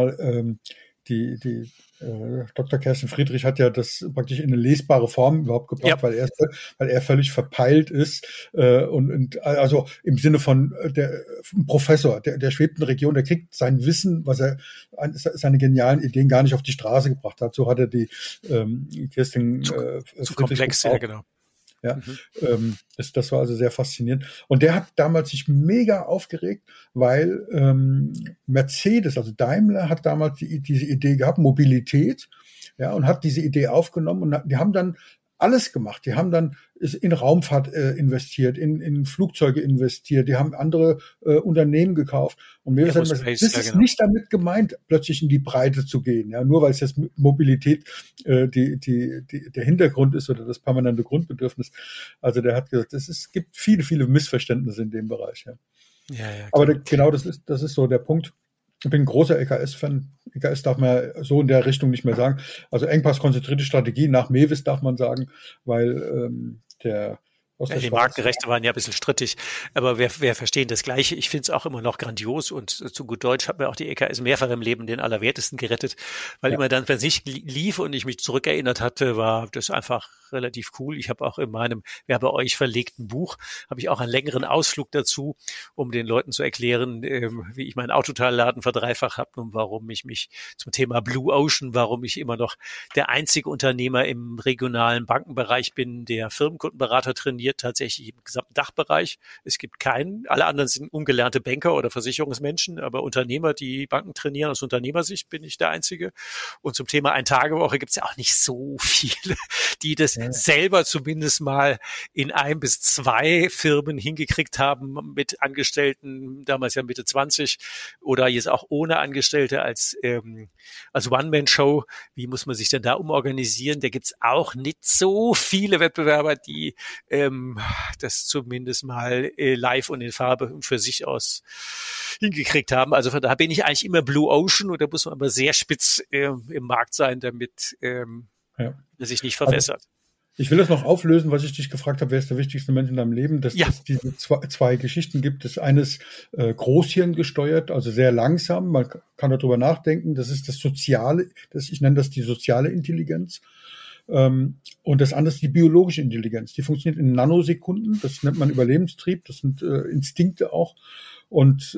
[SPEAKER 6] die Dr. Kerstin Friedrich hat ja das praktisch in eine lesbare Form überhaupt gebracht, weil er völlig verpeilt ist und also im Sinne von der Professor der schwebten Region, der kriegt sein Wissen, seine genialen Ideen gar nicht auf die Straße gebracht hat. So hat er die Kerstin
[SPEAKER 3] zu komplex, ja genau.
[SPEAKER 6] Ja, das war also sehr faszinierend. Und der hat damals sich mega aufgeregt, weil Mercedes, also Daimler, hat damals diese Idee gehabt, Mobilität, ja, und hat diese Idee aufgenommen und die haben dann alles gemacht. Die haben dann in Raumfahrt investiert, in Flugzeuge investiert, die haben andere Unternehmen gekauft. Und mir das ist nicht damit gemeint, plötzlich in die Breite zu gehen, ja, nur weil es jetzt Mobilität der Hintergrund ist oder das permanente Grundbedürfnis. Also der hat gesagt, es gibt viele, viele Missverständnisse in dem Bereich. Ja. Aber genau das ist so der Punkt. Ich bin ein großer EKS-Fan. EKS darf man so in der Richtung nicht mehr sagen. Also engpasskonzentrierte Strategie nach Mewis darf man sagen, weil der aus der
[SPEAKER 3] Die
[SPEAKER 6] Schweiz.
[SPEAKER 3] Markenrechte waren ja ein bisschen strittig, aber wir verstehen das Gleiche. Ich finde es auch immer noch grandios und zu gut Deutsch hat mir auch die EKS mehrfach im Leben den Allerwertesten gerettet, weil immer dann, wenn es nicht lief und ich mich zurückerinnert hatte, war das einfach relativ cool. Ich habe auch in meinem bei euch verlegten Buch, habe ich auch einen längeren Ausflug dazu, um den Leuten zu erklären, wie ich meinen Autoteilladen verdreifacht habe und warum ich mich zum Thema Blue Ocean, warum ich immer noch der einzige Unternehmer im regionalen Bankenbereich bin, der Firmenkundenberater trainiert, tatsächlich im gesamten Dachbereich. Es gibt keinen, alle anderen sind ungelernte Banker oder Versicherungsmenschen, aber Unternehmer, die Banken trainieren, aus Unternehmersicht bin ich der Einzige. Und zum Thema Ein-Tage-Woche gibt es ja auch nicht so viele, die das selber zumindest mal in 1 bis 2 Firmen hingekriegt haben mit Angestellten, damals ja Mitte 20 oder jetzt auch ohne Angestellte als One-Man-Show. Wie muss man sich denn da umorganisieren? Da gibt's auch nicht so viele Wettbewerber, die das zumindest mal live und in Farbe für sich aus hingekriegt haben. Also von daher bin ich eigentlich immer Blue Ocean und da muss man aber sehr spitz im Markt sein, damit er sich nicht verwässert.
[SPEAKER 6] Also, ich will das noch auflösen, was ich dich gefragt habe, wer ist der wichtigste Mensch in deinem Leben, dass es diese zwei Geschichten gibt. Das eine ist Großhirn gesteuert, also sehr langsam, man kann darüber nachdenken. Das ist das Soziale, ich nenne das die soziale Intelligenz. Und das andere ist die biologische Intelligenz. Die funktioniert in Nanosekunden, das nennt man Überlebenstrieb, das sind Instinkte auch. Und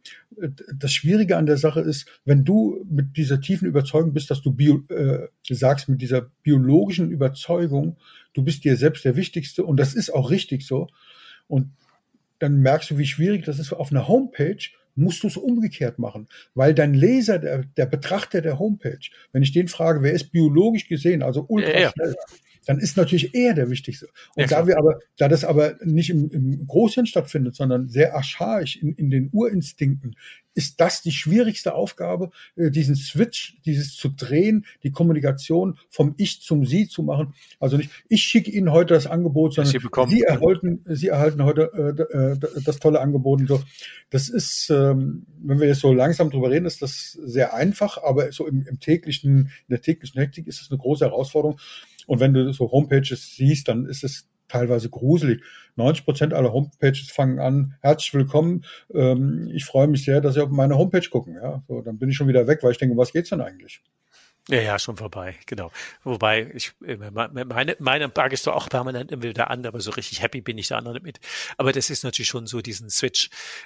[SPEAKER 6] das Schwierige an der Sache ist, wenn du mit dieser tiefen Überzeugung bist, dass du sagst, mit dieser biologischen Überzeugung, du bist dir selbst der Wichtigste und das ist auch richtig so. Und dann merkst du, wie schwierig das ist. Auf einer Homepage musst du es umgekehrt machen, weil dein Leser, der Betrachter der Homepage, wenn ich den frage, wer ist biologisch gesehen, also ultra schnell, dann ist natürlich er der Wichtigste. Und da das aber nicht im Großhirn stattfindet, sondern sehr archaisch in den Urinstinkten, ist das die schwierigste Aufgabe, diesen Switch, dieses zu drehen, die Kommunikation vom Ich zum Sie zu machen. Also nicht, ich schicke Ihnen heute das Angebot, sondern Sie erhalten heute das tolle Angebot. Und so. Das ist, wenn wir jetzt so langsam drüber reden, ist das sehr einfach, aber so in der täglichen Hektik ist es eine große Herausforderung. Und wenn du so Homepages siehst, dann ist es teilweise gruselig. 90% aller Homepages fangen an, herzlich willkommen, ich freue mich sehr, dass Sie auf meine Homepage gucken. Ja, so, dann bin ich schon wieder weg, weil ich denke, was geht's denn eigentlich?
[SPEAKER 3] Ja, schon vorbei, genau. Wobei, meine packe ich doch auch permanent immer wieder an, aber so richtig happy bin ich da andere mit. Aber das ist natürlich schon so diesen Switch.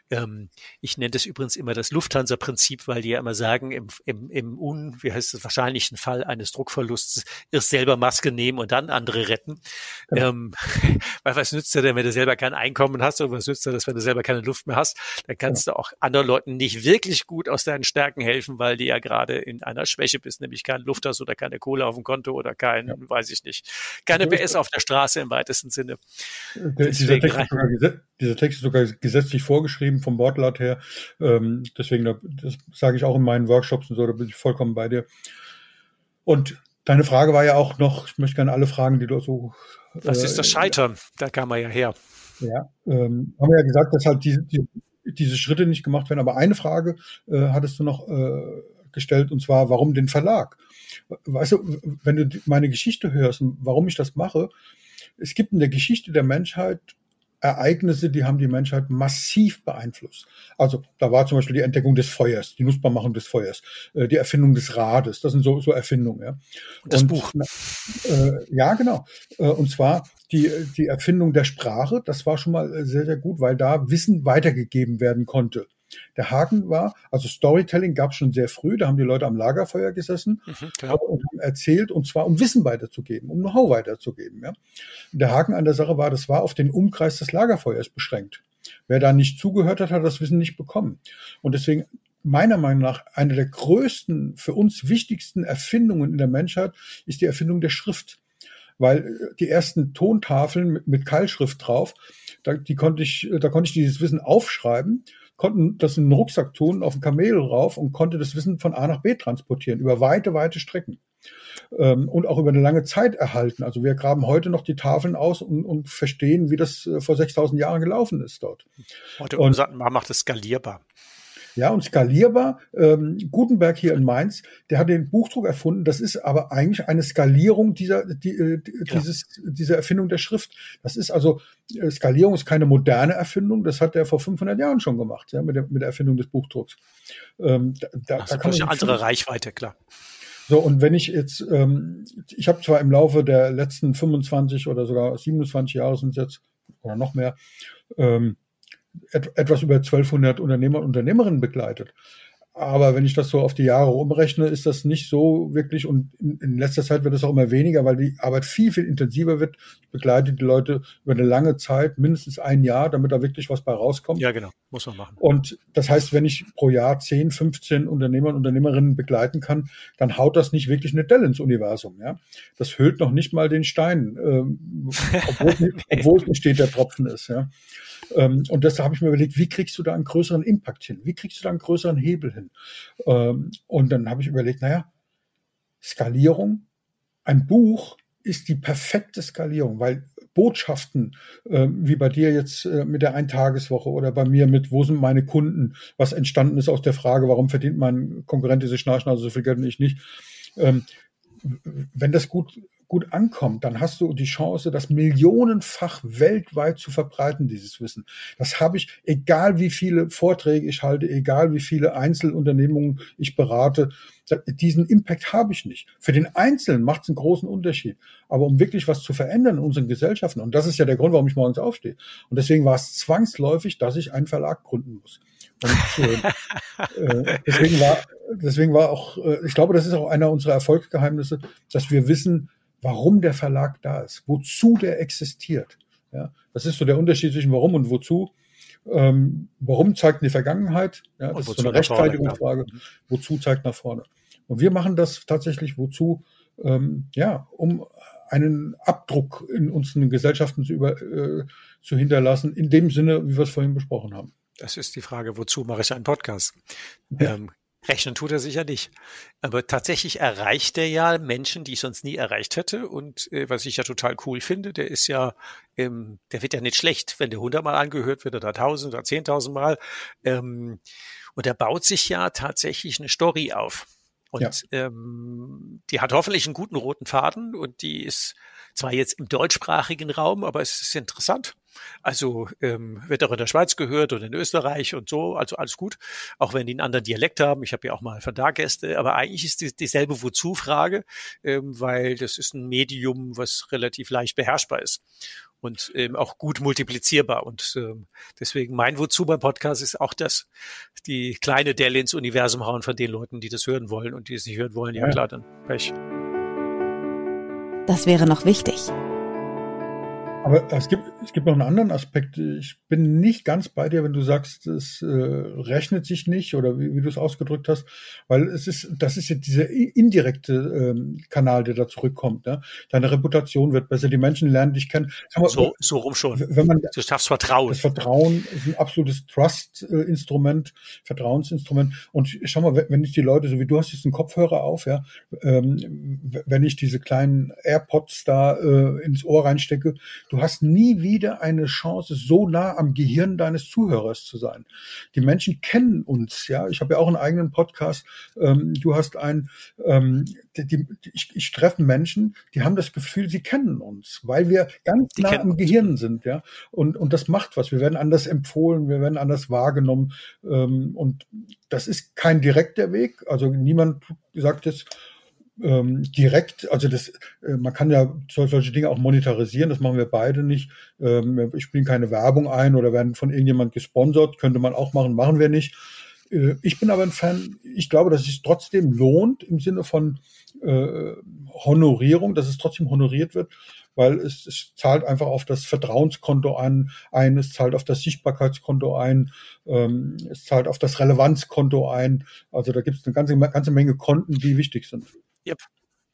[SPEAKER 3] Ich nenne das übrigens immer das Lufthansa-Prinzip, weil die ja immer sagen, im wahrscheinlichen Fall eines Druckverlusts erst selber Maske nehmen und dann andere retten. Genau. Weil was nützt dir denn, wenn du selber kein Einkommen hast, und was nützt dir das, wenn du selber keine Luft mehr hast? Dann kannst du auch anderen Leuten nicht wirklich gut aus deinen Stärken helfen, weil du ja gerade in einer Schwäche bist, nämlich keine Luft hast oder keine Kohle auf dem Konto oder weiß ich nicht, keine PS auf der Straße im weitesten Sinne.
[SPEAKER 6] Dieser Text ist sogar gesetzlich vorgeschrieben vom Wortlaut her. Deswegen, das sage ich auch in meinen Workshops und so, da bin ich vollkommen bei dir. Und deine Frage war ja auch noch, ich möchte gerne alle Fragen, die du so...
[SPEAKER 3] Was ist das Scheitern? Da kam er ja her.
[SPEAKER 6] Ja, haben wir ja gesagt, dass halt diese Schritte nicht gemacht werden. Aber eine Frage hattest du noch gestellt, und zwar, warum den Verlag? Weißt du, wenn du meine Geschichte hörst und warum ich das mache, es gibt in der Geschichte der Menschheit Ereignisse, die haben die Menschheit massiv beeinflusst. Also da war zum Beispiel die Entdeckung des Feuers, die Nutzbarmachung des Feuers, die Erfindung des Rades, das sind so Erfindungen. Ja.
[SPEAKER 3] Das Buch.
[SPEAKER 6] Ja, genau. Und zwar die Erfindung der Sprache, das war schon mal sehr, sehr gut, weil da Wissen weitergegeben werden konnte. Der Haken war, also Storytelling gab es schon sehr früh, da haben die Leute am Lagerfeuer gesessen und haben erzählt, und zwar um Wissen weiterzugeben, um Know-how weiterzugeben. Ja. Der Haken an der Sache war, das war auf den Umkreis des Lagerfeuers beschränkt. Wer da nicht zugehört hat, hat das Wissen nicht bekommen. Und deswegen, meiner Meinung nach, eine der größten, für uns wichtigsten Erfindungen in der Menschheit ist die Erfindung der Schrift. Weil die ersten Tontafeln mit Keilschrift drauf, da konnte ich dieses Wissen aufschreiben, konnten das in einen Rucksack tun, auf ein Kamel rauf und konnte das Wissen von A nach B transportieren, über weite, weite Strecken. Und auch über eine lange Zeit erhalten. Also wir graben heute noch die Tafeln aus und verstehen, wie das vor 6.000 Jahren gelaufen ist dort.
[SPEAKER 3] Und man macht es skalierbar.
[SPEAKER 6] Ja, und skalierbar. Gutenberg hier in Mainz, der hat den Buchdruck erfunden. Das ist aber eigentlich eine Skalierung dieser Erfindung der Schrift. Das ist also, Skalierung ist keine moderne Erfindung. Das hat er vor 500 Jahren schon gemacht, ja, mit der Erfindung des Buchdrucks.
[SPEAKER 3] Da kann eine andere Reichweite, klar.
[SPEAKER 6] So, und wenn ich jetzt, ich habe zwar im Laufe der letzten 25 oder sogar 27 Jahre sind es jetzt, oder noch mehr, etwas über 1200 Unternehmer und Unternehmerinnen begleitet. Aber wenn ich das so auf die Jahre umrechne, ist das nicht so wirklich, und in letzter Zeit wird es auch immer weniger, weil die Arbeit viel, viel intensiver wird. Ich begleite die Leute über eine lange Zeit, mindestens ein Jahr, damit da wirklich was bei rauskommt.
[SPEAKER 3] Ja, genau, muss man machen.
[SPEAKER 6] Und das heißt, wenn ich pro Jahr 10, 15 Unternehmer und Unternehmerinnen begleiten kann, dann haut das nicht wirklich eine Delle ins Universum. Ja? Das höhlt noch nicht mal den Stein, obwohl es nicht steht, der Tropfen ist. Ja? Und deshalb habe ich mir überlegt, wie kriegst du da einen größeren Impact hin? Wie kriegst du da einen größeren Hebel hin? Und dann habe ich überlegt, Skalierung, ein Buch ist die perfekte Skalierung, weil Botschaften, wie bei dir jetzt mit der Eintageswoche oder bei mir mit, wo sind meine Kunden, was entstanden ist aus der Frage, warum verdient mein Konkurrent diese Schnarchnase so viel Geld und ich nicht. Wenn das gut ankommt, dann hast du die Chance, das millionenfach weltweit zu verbreiten, dieses Wissen. Das habe ich, egal wie viele Vorträge ich halte, egal wie viele Einzelunternehmungen ich berate, diesen Impact habe ich nicht. Für den Einzelnen macht es einen großen Unterschied. Aber um wirklich was zu verändern in unseren Gesellschaften, und das ist ja der Grund, warum ich morgens aufstehe, und deswegen war es zwangsläufig, dass ich einen Verlag gründen muss. Und deswegen war auch, ich glaube, das ist auch einer unserer Erfolgsgeheimnisse, dass wir wissen, warum der Verlag da ist, wozu der existiert. Ja, das ist so der Unterschied zwischen warum und wozu. Warum zeigt die Vergangenheit? Ja, das ist so eine Rechtfertigungsfrage. Wozu zeigt nach vorne? Und wir machen das tatsächlich, wozu? Um einen Abdruck in unseren Gesellschaften zu hinterlassen, in dem Sinne, wie wir es vorhin besprochen haben.
[SPEAKER 3] Das ist die Frage, wozu mache ich einen Podcast? Ja. Rechnen tut er sicher nicht. Aber tatsächlich erreicht er ja Menschen, die ich sonst nie erreicht hätte. Und was ich ja total cool finde, der ist ja, der wird ja nicht schlecht. Wenn der 100-mal angehört wird oder 1000 oder 10.000 Mal. Und er baut sich ja tatsächlich eine Story auf. Und die hat hoffentlich einen guten roten Faden und die ist zwar jetzt im deutschsprachigen Raum, aber es ist interessant. Also wird auch in der Schweiz gehört und in Österreich und so, also alles gut, auch wenn die einen anderen Dialekt haben. Ich habe ja auch mal von da Gäste, aber eigentlich ist dieselbe Wozu-Frage, weil das ist ein Medium, was relativ leicht beherrschbar ist und auch gut multiplizierbar. Und deswegen mein Wozu beim Podcast ist auch das, die kleine Delle ins Universum hauen von den Leuten, die das hören wollen und die es nicht hören wollen. Ja klar, dann Pech.
[SPEAKER 5] Das wäre noch wichtig.
[SPEAKER 6] Aber es gibt noch einen anderen Aspekt. Ich bin nicht ganz bei dir, wenn du sagst, es rechnet sich nicht oder wie du es ausgedrückt hast, weil das ist jetzt dieser indirekte Kanal, der da zurückkommt. Ne? Deine Reputation wird besser, die Menschen lernen dich kennen.
[SPEAKER 3] So rum schon. Du schaffst Vertrauen.
[SPEAKER 6] Das Vertrauen ist ein absolutes Trust-Instrument, Vertrauensinstrument. Und schau mal, wenn ich die Leute, so wie du hast jetzt einen Kopfhörer auf, ja, wenn ich diese kleinen AirPods da ins Ohr reinstecke, du hast nie wieder eine Chance, so nah am Gehirn deines Zuhörers zu sein. Die Menschen kennen uns, ja. Ich habe ja auch einen eigenen Podcast. Du hast ich treffe Menschen, die haben das Gefühl, sie kennen uns, weil wir ganz nah am Gehirn sind, ja. Und das macht was. Wir werden anders empfohlen, wir werden anders wahrgenommen. Und das ist kein direkter Weg. Also niemand sagt jetzt, direkt, also man kann ja solche Dinge auch monetarisieren, das machen wir beide nicht. Wir spielen keine Werbung ein oder werden von irgendjemand gesponsert, könnte man auch machen wir nicht. Ich bin aber ein Fan, ich glaube, dass es sich trotzdem lohnt im Sinne von Honorierung, dass es trotzdem honoriert wird, weil es zahlt einfach auf das Vertrauenskonto ein, es zahlt auf das Sichtbarkeitskonto ein, es zahlt auf das Relevanzkonto ein. Also da gibt es eine ganze Menge Konten, die wichtig sind.
[SPEAKER 3] Yep.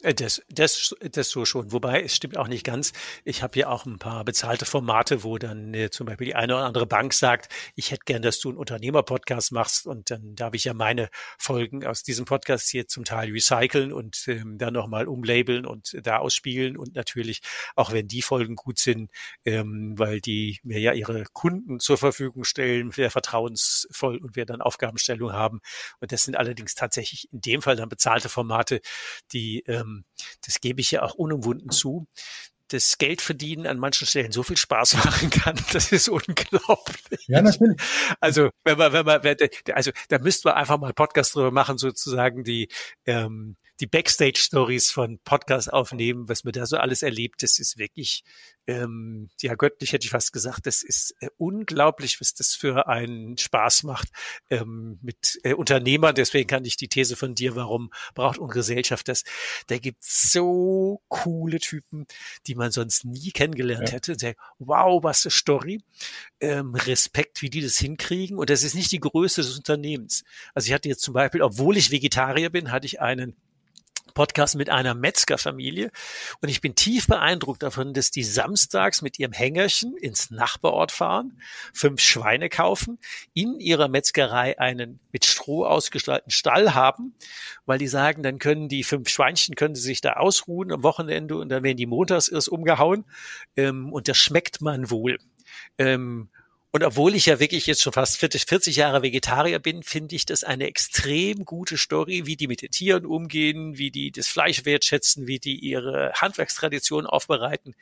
[SPEAKER 3] Das so schon. Wobei, es stimmt auch nicht ganz. Ich habe ja auch ein paar bezahlte Formate, wo dann zum Beispiel die eine oder andere Bank sagt, ich hätte gern, dass du einen Unternehmer-Podcast machst, und dann darf ich ja meine Folgen aus diesem Podcast hier zum Teil recyceln und dann nochmal umlabeln und da ausspielen, und natürlich, auch wenn die Folgen gut sind, weil die mir ja ihre Kunden zur Verfügung stellen, sehr vertrauensvoll und wir dann Aufgabenstellung haben. Und das sind allerdings tatsächlich in dem Fall dann bezahlte Formate, die das gebe ich ja auch unumwunden zu, das Geldverdienen an manchen Stellen so viel Spaß machen kann, das ist unglaublich.
[SPEAKER 6] Ja, natürlich.
[SPEAKER 3] Also, da müssten wir einfach mal Podcast drüber machen, sozusagen die Backstage-Stories von Podcasts aufnehmen, was man da so alles erlebt. Das ist wirklich, ja, göttlich hätte ich fast gesagt. Das ist unglaublich, was das für einen Spaß macht mit Unternehmern. Deswegen kann ich die These von dir, warum braucht unsere Gesellschaft das? Da gibt's so coole Typen, die man sonst nie kennengelernt hätte. Wow, was eine Story. Respekt, wie die das hinkriegen. Und das ist nicht die Größe des Unternehmens. Also ich hatte jetzt zum Beispiel, obwohl ich Vegetarier bin, hatte ich einen Podcast mit einer Metzgerfamilie, und ich bin tief beeindruckt davon, dass die samstags mit ihrem Hängerchen ins Nachbarort fahren, 5 Schweine kaufen, in ihrer Metzgerei einen mit Stroh ausgestalteten Stall haben, weil die sagen, dann können die 5 Schweinchen, können sie sich da ausruhen am Wochenende, und dann werden die montags erst umgehauen, und das schmeckt man wohl. Und obwohl ich ja wirklich jetzt schon fast 40 Jahre Vegetarier bin, finde ich das eine extrem gute Story, wie die mit den Tieren umgehen, wie die das Fleisch wertschätzen, wie die ihre Handwerkstradition aufbereiten.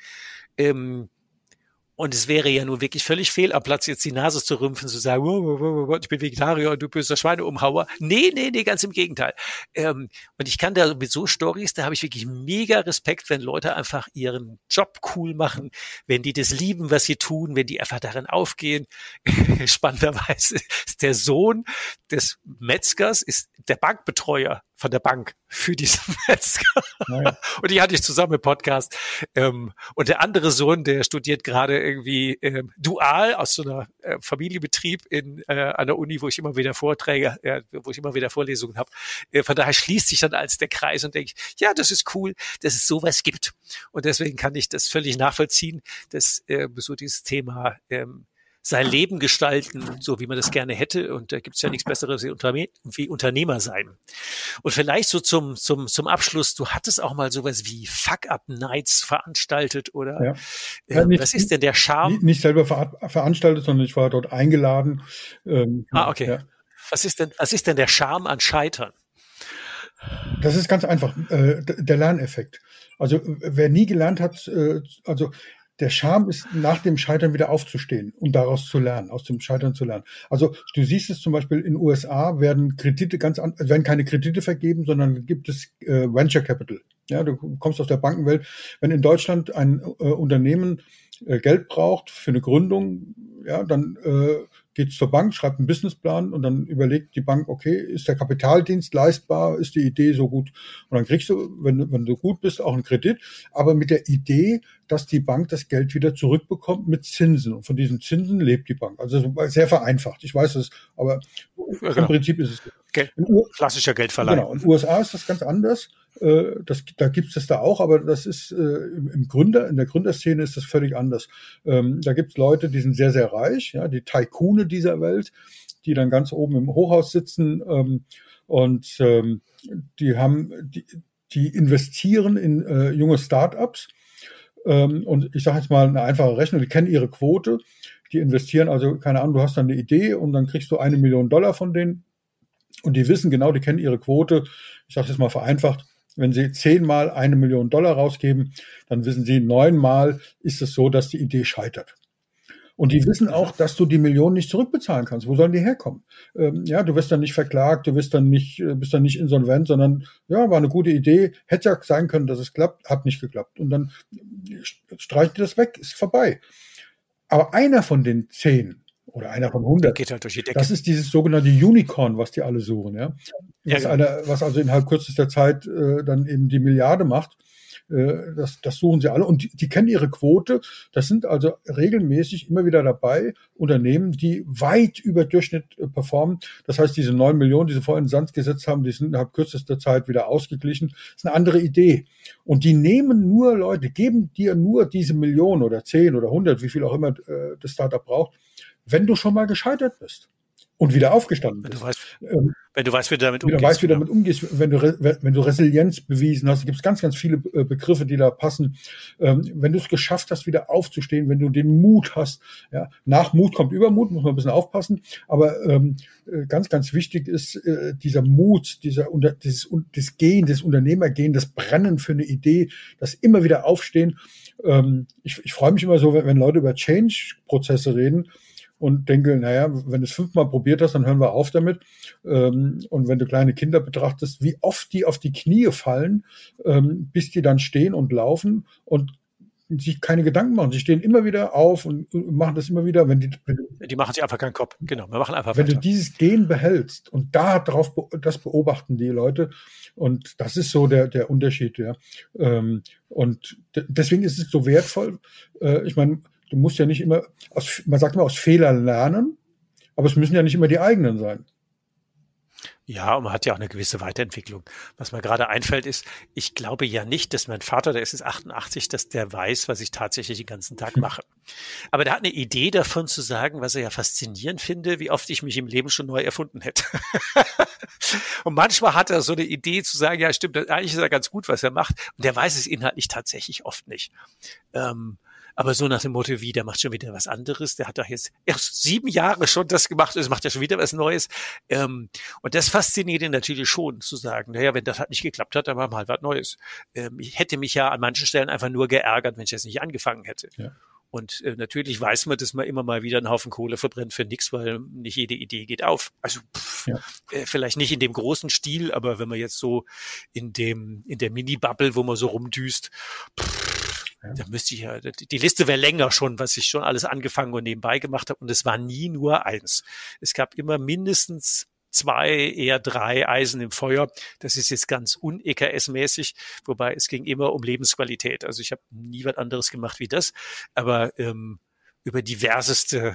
[SPEAKER 3] Und es wäre ja nun wirklich völlig fehl am Platz, jetzt die Nase zu rümpfen, zu sagen, oh, ich bin Vegetarier und du bist der Schweineumhauer. Nee, ganz im Gegenteil. Und ich kann da mit so Storys, da habe ich wirklich mega Respekt, wenn Leute einfach ihren Job cool machen, wenn die das lieben, was sie tun, wenn die einfach darin aufgehen. Spannenderweise ist der Sohn des Metzgers, ist der Bankbetreuer von der Bank für diesen Metzger. Naja. Und die hatte ich zusammen im Podcast. Und der andere Sohn, der studiert gerade irgendwie dual aus so einer Familienbetrieb an der Uni, wo ich immer wieder Vorträge, wo ich immer wieder Vorlesungen habe. Von daher schließt sich dann als der Kreis, und denke ich, ja, das ist cool, dass es sowas gibt. Und deswegen kann ich das völlig nachvollziehen, dass so dieses Thema sein Leben gestalten, so wie man das gerne hätte. Und da gibt's ja nichts Besseres wie Unternehmer sein. Und vielleicht so zum Abschluss, du hattest auch mal sowas wie Fuck-Up-Nights veranstaltet, oder?
[SPEAKER 6] Ja.
[SPEAKER 3] Was ist denn der Charme?
[SPEAKER 6] Nicht selber veranstaltet, sondern ich war dort eingeladen.
[SPEAKER 3] Okay. Ja. Was ist denn der Charme an Scheitern?
[SPEAKER 6] Das ist ganz einfach, der Lerneffekt. Also wer nie gelernt hat, der Charme ist, nach dem Scheitern wieder aufzustehen und daraus zu lernen, aus dem Scheitern zu lernen. Also du siehst es zum Beispiel in den USA, werden keine Kredite vergeben, sondern gibt es Venture Capital. Ja, du kommst aus der Bankenwelt. Wenn in Deutschland ein Unternehmen Geld braucht für eine Gründung, ja, dann geht zur Bank, schreibt einen Businessplan, und dann überlegt die Bank, okay, ist der Kapitaldienst leistbar, ist die Idee so gut? Und dann kriegst du, wenn du gut bist, auch einen Kredit, aber mit der Idee, dass die Bank das Geld wieder zurückbekommt mit Zinsen. Und von diesen Zinsen lebt die Bank. Also sehr vereinfacht. Ich weiß es, aber im Prinzip ist es
[SPEAKER 3] klassischer Geldverleih.
[SPEAKER 6] Genau. In den USA ist das ganz anders. Da gibt es das da auch, aber das ist in der Gründerszene ist das völlig anders. Da gibt es Leute, die sind sehr, sehr reich, ja, die Tycoone dieser Welt, die dann ganz oben im Hochhaus sitzen und die investieren in junge Startups. Und ich sage jetzt mal eine einfache Rechnung, die kennen ihre Quote, die investieren, also keine Ahnung, du hast dann eine Idee und dann kriegst du $1 Million von denen, und die wissen genau, die kennen ihre Quote, ich sage das mal vereinfacht, wenn sie 10-mal $1 Million rausgeben, dann wissen sie, 9-mal ist es so, dass die Idee scheitert. Und die wissen auch, dass du die Millionen nicht zurückbezahlen kannst. Wo sollen die herkommen? Ja, du wirst dann nicht verklagt, bist dann nicht insolvent, sondern ja, war eine gute Idee. Hätte ja sein können, dass es klappt, hat nicht geklappt. Und dann streicht die das weg, ist vorbei. Aber einer von den 10 oder einer von 100,
[SPEAKER 3] geht halt durch die Decke.
[SPEAKER 6] Das ist dieses sogenannte Unicorn, was die alle suchen. Ja? Was also innerhalb kürzester Zeit dann eben die Milliarde macht. Das suchen sie alle und die kennen ihre Quote. Das sind also regelmäßig immer wieder dabei Unternehmen, die weit über Durchschnitt performen. Das heißt, diese 9 Millionen, die sie vorhin in den Sand gesetzt haben, die sind innerhalb kürzester Zeit wieder ausgeglichen. Das ist eine andere Idee. Und die nehmen nur Leute, geben dir nur diese Million oder 10 oder 100, wie viel auch immer das Startup braucht, wenn du schon mal gescheitert bist. Und wieder aufgestanden bist.
[SPEAKER 3] Wenn du weißt, wie du damit umgehst.
[SPEAKER 6] Wenn du Resilienz bewiesen hast, gibt es ganz, ganz viele Begriffe, die da passen. Wenn du es geschafft hast, wieder aufzustehen, wenn du den Mut hast, ja, nach Mut kommt Übermut, muss man ein bisschen aufpassen. Aber ganz, ganz wichtig ist dieser Mut, das Gehen, das Unternehmergehen, das Brennen für eine Idee, das immer wieder Aufstehen. Ich freue mich immer so, wenn Leute über Change-Prozesse reden, und denke, naja, wenn du es 5-mal probiert hast, dann hören wir auf damit. Und wenn du kleine Kinder betrachtest, wie oft die auf die Knie fallen, bis die dann stehen und laufen und sich keine Gedanken machen. Sie stehen immer wieder auf und machen das immer wieder.
[SPEAKER 3] Die machen sich einfach keinen Kopf. Genau, wir machen einfach
[SPEAKER 6] wenn
[SPEAKER 3] weiter.
[SPEAKER 6] Du dieses Gehen behältst und das beobachten die Leute und das ist so der Unterschied. Ja. Und deswegen ist es so wertvoll. Ich meine, du musst ja nicht immer, man sagt immer aus Fehlern lernen, aber es müssen ja nicht immer die eigenen sein.
[SPEAKER 3] Ja, und man hat ja auch eine gewisse Weiterentwicklung. Was mir gerade einfällt ist, ich glaube ja nicht, dass mein Vater, der ist jetzt 88, dass der weiß, was ich tatsächlich den ganzen Tag mache. Aber der hat eine Idee davon zu sagen, was er ja faszinierend finde, wie oft ich mich im Leben schon neu erfunden hätte. Und manchmal hat er so eine Idee zu sagen, ja stimmt, eigentlich ist er ganz gut, was er macht. Und der weiß es inhaltlich tatsächlich oft nicht. Aber so nach dem Motto, der macht schon wieder was anderes. Der hat doch jetzt erst 7 Jahre schon das gemacht, es macht ja schon wieder was Neues. Und das fasziniert ihn natürlich schon, zu sagen, naja, wenn das halt nicht geklappt hat, dann machen wir halt was Neues. Ich hätte mich ja an manchen Stellen einfach nur geärgert, wenn ich jetzt nicht angefangen hätte. Ja. Und natürlich weiß man, dass man immer mal wieder einen Haufen Kohle verbrennt für nichts, weil nicht jede Idee geht auf. Also vielleicht nicht in dem großen Stil, aber wenn man jetzt so in der Mini-Bubble, wo man so rumdüst, da müsste ich ja, die Liste wäre länger schon, was ich schon alles angefangen und nebenbei gemacht habe. Und es war nie nur eins. Es gab immer mindestens 2, eher 3 Eisen im Feuer. Das ist jetzt ganz un-EKS-mäßig, wobei es ging immer um Lebensqualität. Also ich habe nie was anderes gemacht wie das, aber über diverseste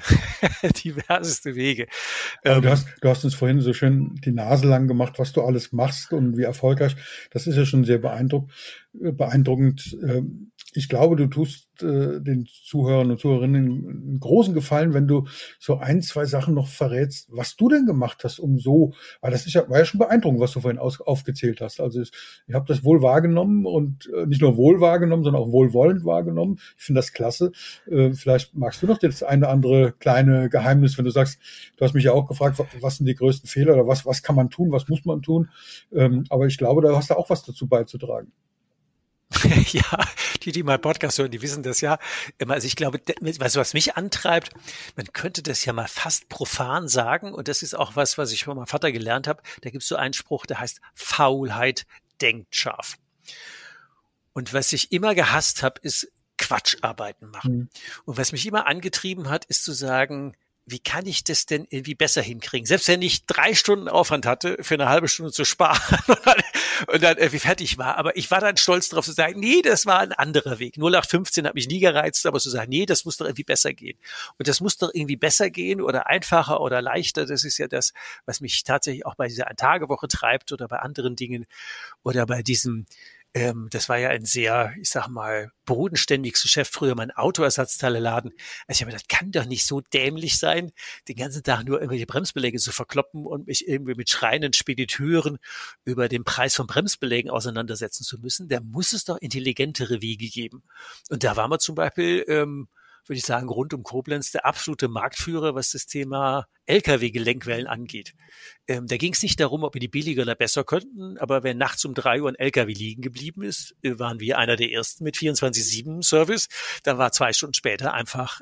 [SPEAKER 3] Wege.
[SPEAKER 6] Du hast uns vorhin so schön die Nase lang gemacht, was du alles machst und wie erfolgreich. Das ist ja schon sehr beeindruckend. Ich glaube, du tust den Zuhörern und Zuhörerinnen einen großen Gefallen, wenn du so 1, 2 Sachen noch verrätst, was du denn gemacht hast, weil das war ja schon beeindruckend, was du vorhin aufgezählt hast. Also ich habe das wohl wahrgenommen und nicht nur wohl wahrgenommen, sondern auch wohlwollend wahrgenommen. Ich finde das klasse. Vielleicht magst du noch das eine oder andere kleine Geheimnis, wenn du sagst, du hast mich ja auch gefragt, was sind die größten Fehler oder was kann man tun, was muss man tun. Aber ich glaube, da hast du auch was dazu beizutragen.
[SPEAKER 3] Ja, die meinen Podcast hören, die wissen das ja. Also ich glaube, was mich antreibt, man könnte das ja mal fast profan sagen, und das ist auch was ich von meinem Vater gelernt habe. Da gibt es so einen Spruch, der heißt: Faulheit denkt scharf. Und was ich immer gehasst habe, ist Quatscharbeiten machen. Und was mich immer angetrieben hat, ist zu sagen, wie kann ich das denn irgendwie besser hinkriegen? Selbst wenn ich 3 Stunden Aufwand hatte, für eine halbe Stunde zu sparen und dann irgendwie fertig war. Aber ich war dann stolz darauf zu sagen, nee, das war ein anderer Weg. 0815 hat mich nie gereizt, aber zu sagen, nee, das muss doch irgendwie besser gehen. Und das muss doch irgendwie besser gehen oder einfacher oder leichter. Das ist ja das, was mich tatsächlich auch bei dieser Ein-Tage-Woche treibt oder bei anderen Dingen oder bei diesem das war ja ein sehr, ich sag mal, bodenständiges Geschäft, früher mein Autoersatzteileladen. Also ich habe gedacht, das kann doch nicht so dämlich sein, den ganzen Tag nur irgendwelche Bremsbeläge zu verkloppen und mich irgendwie mit schreienden Spediteuren über den Preis von Bremsbelägen auseinandersetzen zu müssen. Da muss es doch intelligentere Wege geben. Und da war man zum Beispiel, würde ich sagen, rund um Koblenz der absolute Marktführer, was das Thema LKW-Gelenkwellen angeht. Da ging es nicht darum, ob wir die billiger oder besser könnten, aber wenn nachts um 3 Uhr ein LKW liegen geblieben ist, waren wir einer der ersten mit 24/7-Service. Dann war 2 Stunden später einfach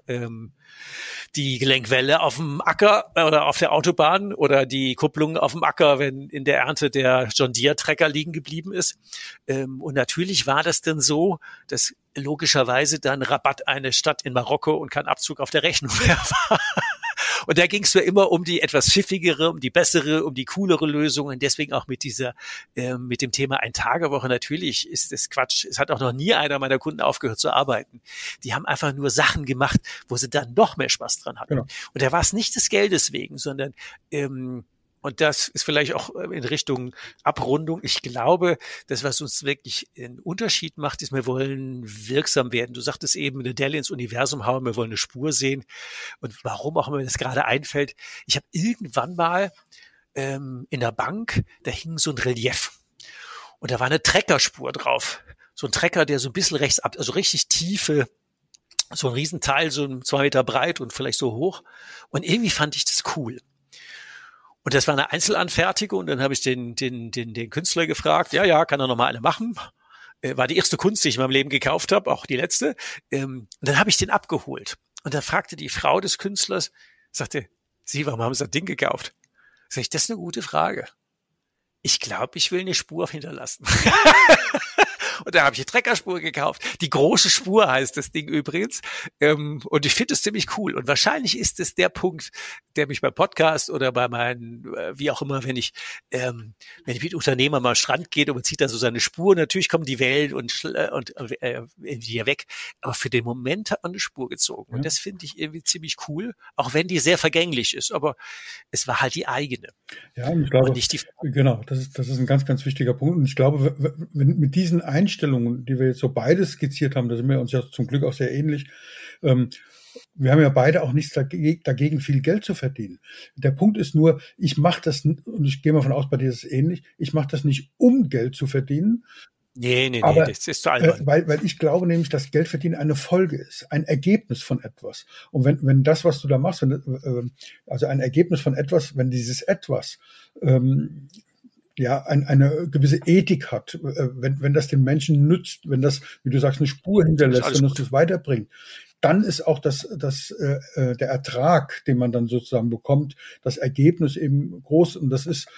[SPEAKER 3] die Gelenkwelle auf dem Acker oder auf der Autobahn oder die Kupplung auf dem Acker, wenn in der Ernte der John Deere-Trecker liegen geblieben ist. Und natürlich war das dann so, dass logischerweise dann Rabatt eine Stadt in Marokko und kein Abzug auf der Rechnung mehr war. Und da ging es mir immer um die etwas pfiffigere, um die bessere, um die coolere Lösung. Und deswegen auch mit dem Thema Ein-Tage-Woche. Natürlich ist das Quatsch. Es hat auch noch nie einer meiner Kunden aufgehört zu arbeiten. Die haben einfach nur Sachen gemacht, wo sie dann noch mehr Spaß dran hatten. Genau. Und da war es nicht des Geldes wegen, sondern und das ist vielleicht auch in Richtung Abrundung. Ich glaube, das, was uns wirklich einen Unterschied macht, ist, wir wollen wirksam werden. Du sagtest eben, eine Delle ins Universum hauen, wir wollen eine Spur sehen. Und warum auch immer mir das gerade einfällt, ich habe irgendwann mal in der Bank, da hing so ein Relief. Und da war eine Treckerspur drauf. So ein Trecker, der so ein bisschen rechts ab, also richtig tiefe, so ein Riesenteil, so 2 Meter breit und vielleicht so hoch. Und irgendwie fand ich das cool. Und das war eine Einzelanfertigung und dann habe ich den Künstler gefragt, ja, kann er noch mal eine machen? War die erste Kunst, die ich in meinem Leben gekauft habe, auch die letzte. Und dann habe ich den abgeholt. Und dann fragte die Frau des Künstlers, sagte, Sie, warum haben Sie das Ding gekauft? Sag ich, das ist eine gute Frage. Ich glaube, ich will eine Spur hinterlassen. Und da habe ich eine Treckerspur gekauft. Die große Spur heißt das Ding übrigens. Und ich finde es ziemlich cool. Und wahrscheinlich ist es der Punkt, der mich beim Podcast oder bei meinen, wie auch immer, wenn ich mit Unternehmern mal am Strand geht und man zieht da so seine Spur, natürlich kommen die Wellen und wieder weg. Aber für den Moment hat man eine Spur gezogen. Ja. Und das finde ich irgendwie ziemlich cool, auch wenn die sehr vergänglich ist. Aber es war halt die eigene.
[SPEAKER 6] Ja, und ich glaube,
[SPEAKER 3] und nicht die
[SPEAKER 6] genau, das ist ein ganz, ganz wichtiger Punkt. Und ich glaube, wenn mit diesen Einstellungen, die wir jetzt so beide skizziert haben, da sind wir uns ja zum Glück auch sehr ähnlich, wir haben ja beide auch nichts dagegen, viel Geld zu verdienen. Der Punkt ist nur, ich mache das, und ich gehe mal von aus, bei dir ist es ähnlich, ich mache das nicht, um Geld zu verdienen.
[SPEAKER 3] Nee, aber, das ist zu albern.
[SPEAKER 6] Weil ich glaube nämlich, dass Geld verdienen eine Folge ist, ein Ergebnis von etwas. Und wenn das, was du da machst, also ein Ergebnis von etwas, wenn dieses etwas eine gewisse Ethik hat, wenn das den Menschen nützt, wenn das, wie du sagst, eine Spur hinterlässt, wenn uns das weiterbringt, dann ist auch der Ertrag, den man dann sozusagen bekommt, das Ergebnis eben groß. Und das ist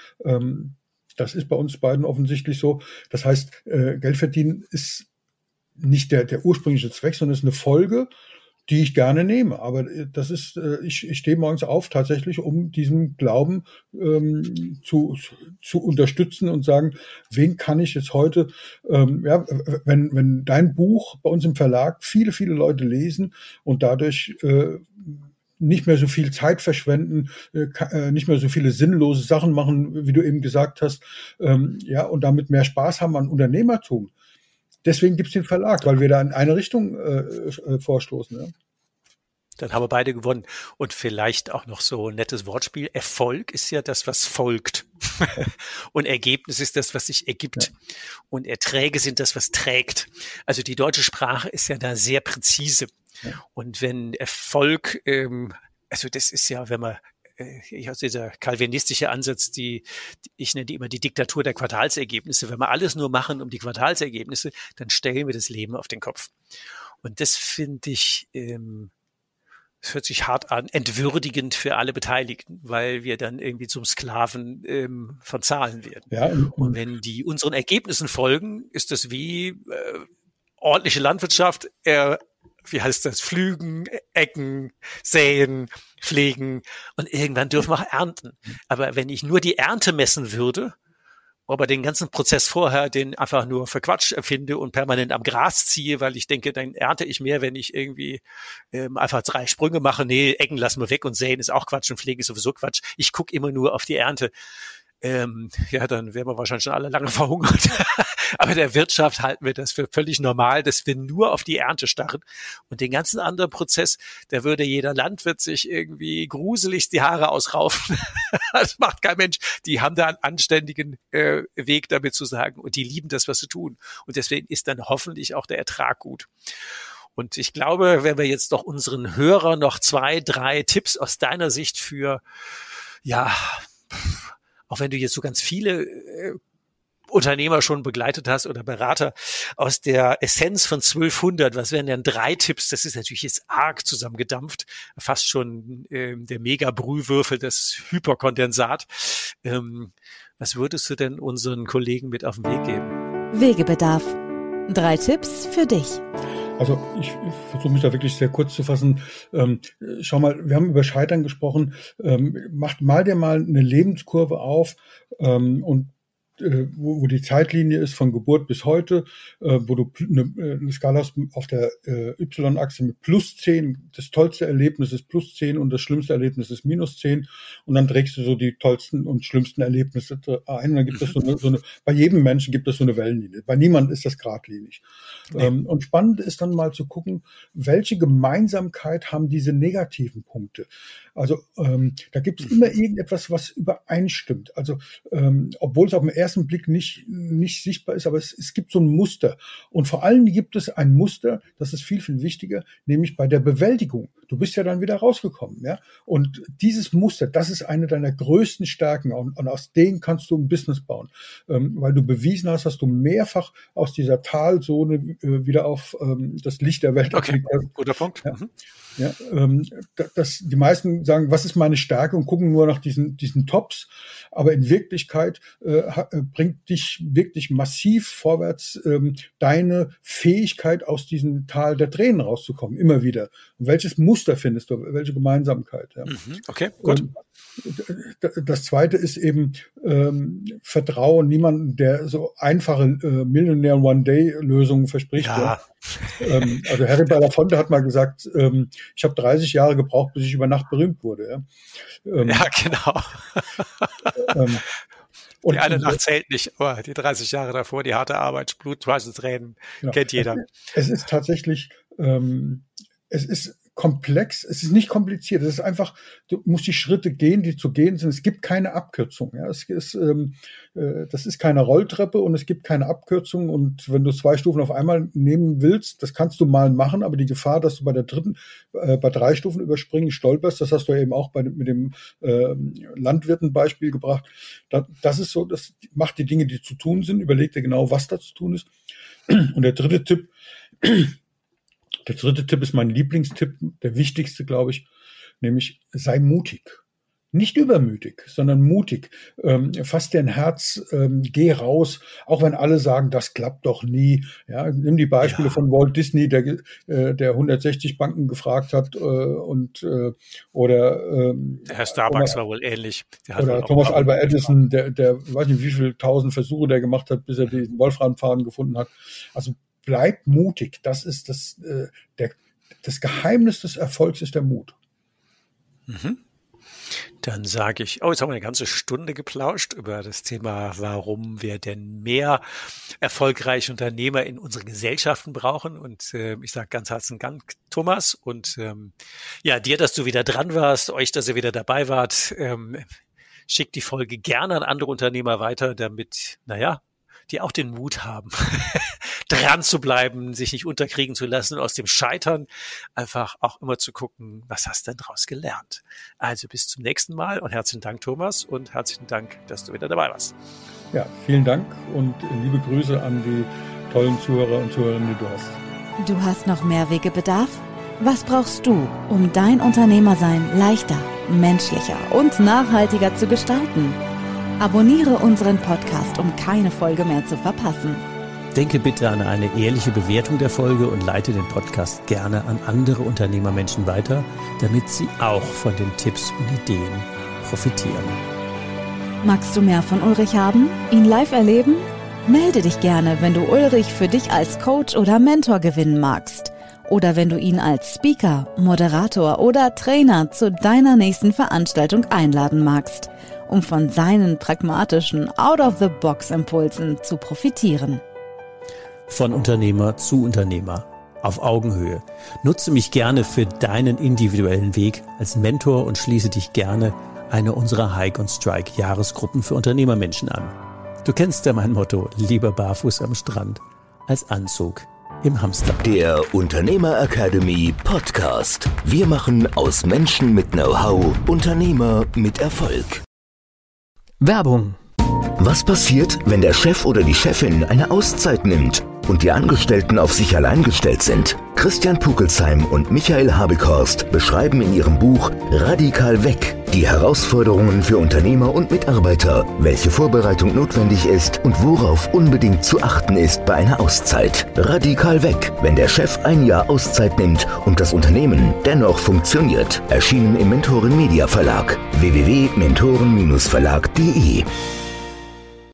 [SPEAKER 6] bei uns beiden offensichtlich so. Das heißt, Geld verdienen ist nicht der ursprüngliche Zweck, sondern ist eine Folge, die ich gerne nehme. Aber das ist, ich stehe morgens auf tatsächlich, um diesen Glauben zu unterstützen und sagen, wen kann ich jetzt heute, wenn dein Buch bei uns im Verlag viele, viele Leute lesen und dadurch nicht mehr so viel Zeit verschwenden, nicht mehr so viele sinnlose Sachen machen, wie du eben gesagt hast, und damit mehr Spaß haben an Unternehmertum. Deswegen gibt es den Verlag, weil wir da in eine Richtung vorstoßen. Ja.
[SPEAKER 3] Dann haben wir beide gewonnen. Und vielleicht auch noch so ein nettes Wortspiel. Erfolg ist ja das, was folgt. Und Ergebnis ist das, was sich ergibt. Ja. Und Erträge sind das, was trägt. Also die deutsche Sprache ist ja da sehr präzise. Ja. Und wenn Erfolg, also das ist ja, wenn man also dieser kalvinistische Ansatz, ich nenne die immer die Diktatur der Quartalsergebnisse. Wenn wir alles nur machen um die Quartalsergebnisse, dann stellen wir das Leben auf den Kopf. Und das finde ich, es hört sich hart an, entwürdigend für alle Beteiligten, weil wir dann irgendwie zum Sklaven von Zahlen werden. Ja, und wenn die unseren Ergebnissen folgen, ist das wie ordentliche Landwirtschaft, wie heißt das, pflügen, ecken, säen, pflegen und irgendwann dürfen wir auch ernten. Aber wenn ich nur die Ernte messen würde, aber den ganzen Prozess vorher, den einfach nur für Quatsch empfinde und permanent am Gras ziehe, weil ich denke, dann ernte ich mehr, wenn ich irgendwie einfach 3 Sprünge mache. Nee, Ecken lassen wir weg und säen ist auch Quatsch und pflegen ist sowieso Quatsch. Ich gucke immer nur auf die Ernte. Dann wären wir wahrscheinlich schon alle lange verhungert. Aber der Wirtschaft halten wir das für völlig normal, dass wir nur auf die Ernte starren. Und den ganzen anderen Prozess, da würde jeder Landwirt sich irgendwie gruselig die Haare ausraufen. Das macht kein Mensch. Die haben da einen anständigen Weg damit zu sagen. Und die lieben das, was sie tun. Und deswegen ist dann hoffentlich auch der Ertrag gut. Und ich glaube, wenn wir jetzt doch unseren Hörern noch 2, 3 Tipps aus deiner Sicht für, auch wenn du jetzt so ganz viele Unternehmer schon begleitet hast oder Berater aus der Essenz von 1200, was wären denn 3 Tipps? Das ist natürlich jetzt arg zusammengedampft, fast schon der Mega-Brühwürfel, das Hyperkondensat. Was würdest du denn unseren Kollegen mit auf den Weg geben?
[SPEAKER 5] Wegebedarf. 3 Tipps für dich.
[SPEAKER 6] Also ich versuche mich da wirklich sehr kurz zu fassen. Schau mal, wir haben über Scheitern gesprochen. Mal dir mal eine Lebenskurve auf und wo die Zeitlinie ist von Geburt bis heute, wo du eine Skala hast auf der Y-Achse mit +10, das tollste Erlebnis ist +10 und das schlimmste Erlebnis ist -10 und dann trägst du so die tollsten und schlimmsten Erlebnisse ein und dann gibt es so eine, bei jedem Menschen gibt es so eine Wellenlinie, bei niemandem ist das geradlinig. Und spannend ist dann mal zu gucken, welche Gemeinsamkeit haben diese negativen Punkte. Also da gibt es immer irgendetwas, was übereinstimmt. Also obwohl es auf den ersten Blick nicht sichtbar ist, aber es gibt so ein Muster. Und vor allem gibt es ein Muster, das ist viel, viel wichtiger, nämlich bei der Bewältigung. Du bist ja dann wieder rausgekommen, ja. Und dieses Muster, das ist eine deiner größten Stärken und aus denen kannst du ein Business bauen, weil du bewiesen hast, dass du mehrfach aus dieser Talsohne wieder auf das Licht der Welt
[SPEAKER 3] abblickst. Okay, guter Punkt.
[SPEAKER 6] Ja. Ja, die meisten sagen, was ist meine Stärke und gucken nur nach diesen Tops, aber in Wirklichkeit bringt dich wirklich massiv vorwärts deine Fähigkeit, aus diesem Tal der Tränen rauszukommen, immer wieder. Und welches Muster findest du, welche Gemeinsamkeit? Ja.
[SPEAKER 3] Okay, gut.
[SPEAKER 6] Das Zweite ist eben Vertrauen niemanden, der so einfache Millionaire One-Day-Lösungen verspricht.
[SPEAKER 3] Ja.
[SPEAKER 6] Also Harry Belafonte hat mal gesagt, ich habe 30 Jahre gebraucht, bis ich über Nacht berühmt wurde.
[SPEAKER 3] Ja, genau. Die eine Nacht zählt nicht, aber die 30 Jahre davor, die harte Arbeit, Blut, Schweiß und Tränen, kennt jeder.
[SPEAKER 6] Es ist tatsächlich, es ist komplex, es ist nicht kompliziert, es ist einfach, du musst die Schritte gehen, die zu gehen sind. Es gibt keine Abkürzung. Ja. Das ist keine Rolltreppe und es gibt keine Abkürzung. Und wenn du 2 Stufen auf einmal nehmen willst, das kannst du mal machen, aber die Gefahr, dass du bei bei 3 Stufen überspringen stolperst, das hast du ja eben auch mit dem Landwirtenbeispiel gebracht. Das ist so, das macht die Dinge, die zu tun sind, überleg dir genau, was da zu tun ist. Und der dritte Tipp ist mein Lieblingstipp, der wichtigste, glaube ich, nämlich sei mutig. Nicht übermütig, sondern mutig. Fass dir ein Herz, geh raus, auch wenn alle sagen, das klappt doch nie. Ja, nimm die Beispiele von Walt Disney, der 160 Banken gefragt hat oder
[SPEAKER 3] der Herr Starbucks war wohl ähnlich.
[SPEAKER 6] Oder Thomas Alva Edison, der weiß nicht, wie viele 1000 Versuche der gemacht hat, bis er diesen Wolframfaden gefunden hat. Also bleib mutig. Das ist das Geheimnis des Erfolgs ist der Mut.
[SPEAKER 3] Dann sage ich, jetzt haben wir eine ganze Stunde geplauscht über das Thema, warum wir denn mehr erfolgreiche Unternehmer in unseren Gesellschaften brauchen. Und ich sage ganz herzlichen Dank, Thomas. Und dir, dass du wieder dran warst, euch, dass ihr wieder dabei wart. Schickt die Folge gerne an andere Unternehmer weiter, damit, die auch den Mut haben, dran zu bleiben, sich nicht unterkriegen zu lassen und aus dem Scheitern einfach auch immer zu gucken, was hast du denn daraus gelernt? Also bis zum nächsten Mal und herzlichen Dank, Thomas, und herzlichen Dank, dass du wieder dabei warst.
[SPEAKER 6] Ja, vielen Dank und liebe Grüße an die tollen Zuhörer und Zuhörerinnen, die du hast.
[SPEAKER 5] Du hast noch mehr Wegebedarf? Was brauchst du, um dein Unternehmersein leichter, menschlicher und nachhaltiger zu gestalten? Abonniere unseren Podcast, um keine Folge mehr zu verpassen.
[SPEAKER 4] Denke bitte an eine ehrliche Bewertung der Folge und leite den Podcast gerne an andere Unternehmermenschen weiter, damit sie auch von den Tipps und Ideen profitieren.
[SPEAKER 5] Magst du mehr von Ulrich haben? Ihn live erleben? Melde dich gerne, wenn du Ulrich für dich als Coach oder Mentor gewinnen magst. Oder wenn du ihn als Speaker, Moderator oder Trainer zu deiner nächsten Veranstaltung einladen magst, um von seinen pragmatischen Out-of-the-Box-Impulsen zu profitieren.
[SPEAKER 4] Von Unternehmer zu Unternehmer, auf Augenhöhe. Nutze mich gerne für deinen individuellen Weg als Mentor und schließe dich gerne eine unserer Hike und Strike Jahresgruppen für Unternehmermenschen an. Du kennst ja mein Motto, lieber barfuß am Strand als Anzug im Hamsterrad.
[SPEAKER 2] Der Unternehmer Academy Podcast. Wir machen aus Menschen mit Know-how Unternehmer mit Erfolg.
[SPEAKER 1] Werbung.
[SPEAKER 2] Was passiert, wenn der Chef oder die Chefin eine Auszeit nimmt und die Angestellten auf sich allein gestellt sind? Christian Pukelsheim und Michael Habekhorst beschreiben in ihrem Buch Radikal weg Die Herausforderungen für Unternehmer und Mitarbeiter, welche Vorbereitung notwendig ist und worauf unbedingt zu achten ist bei einer Auszeit. Radikal weg, wenn der Chef ein Jahr Auszeit nimmt und das Unternehmen dennoch funktioniert. Erschienen im Mentoren Media Verlag. www.mentoren-verlag.de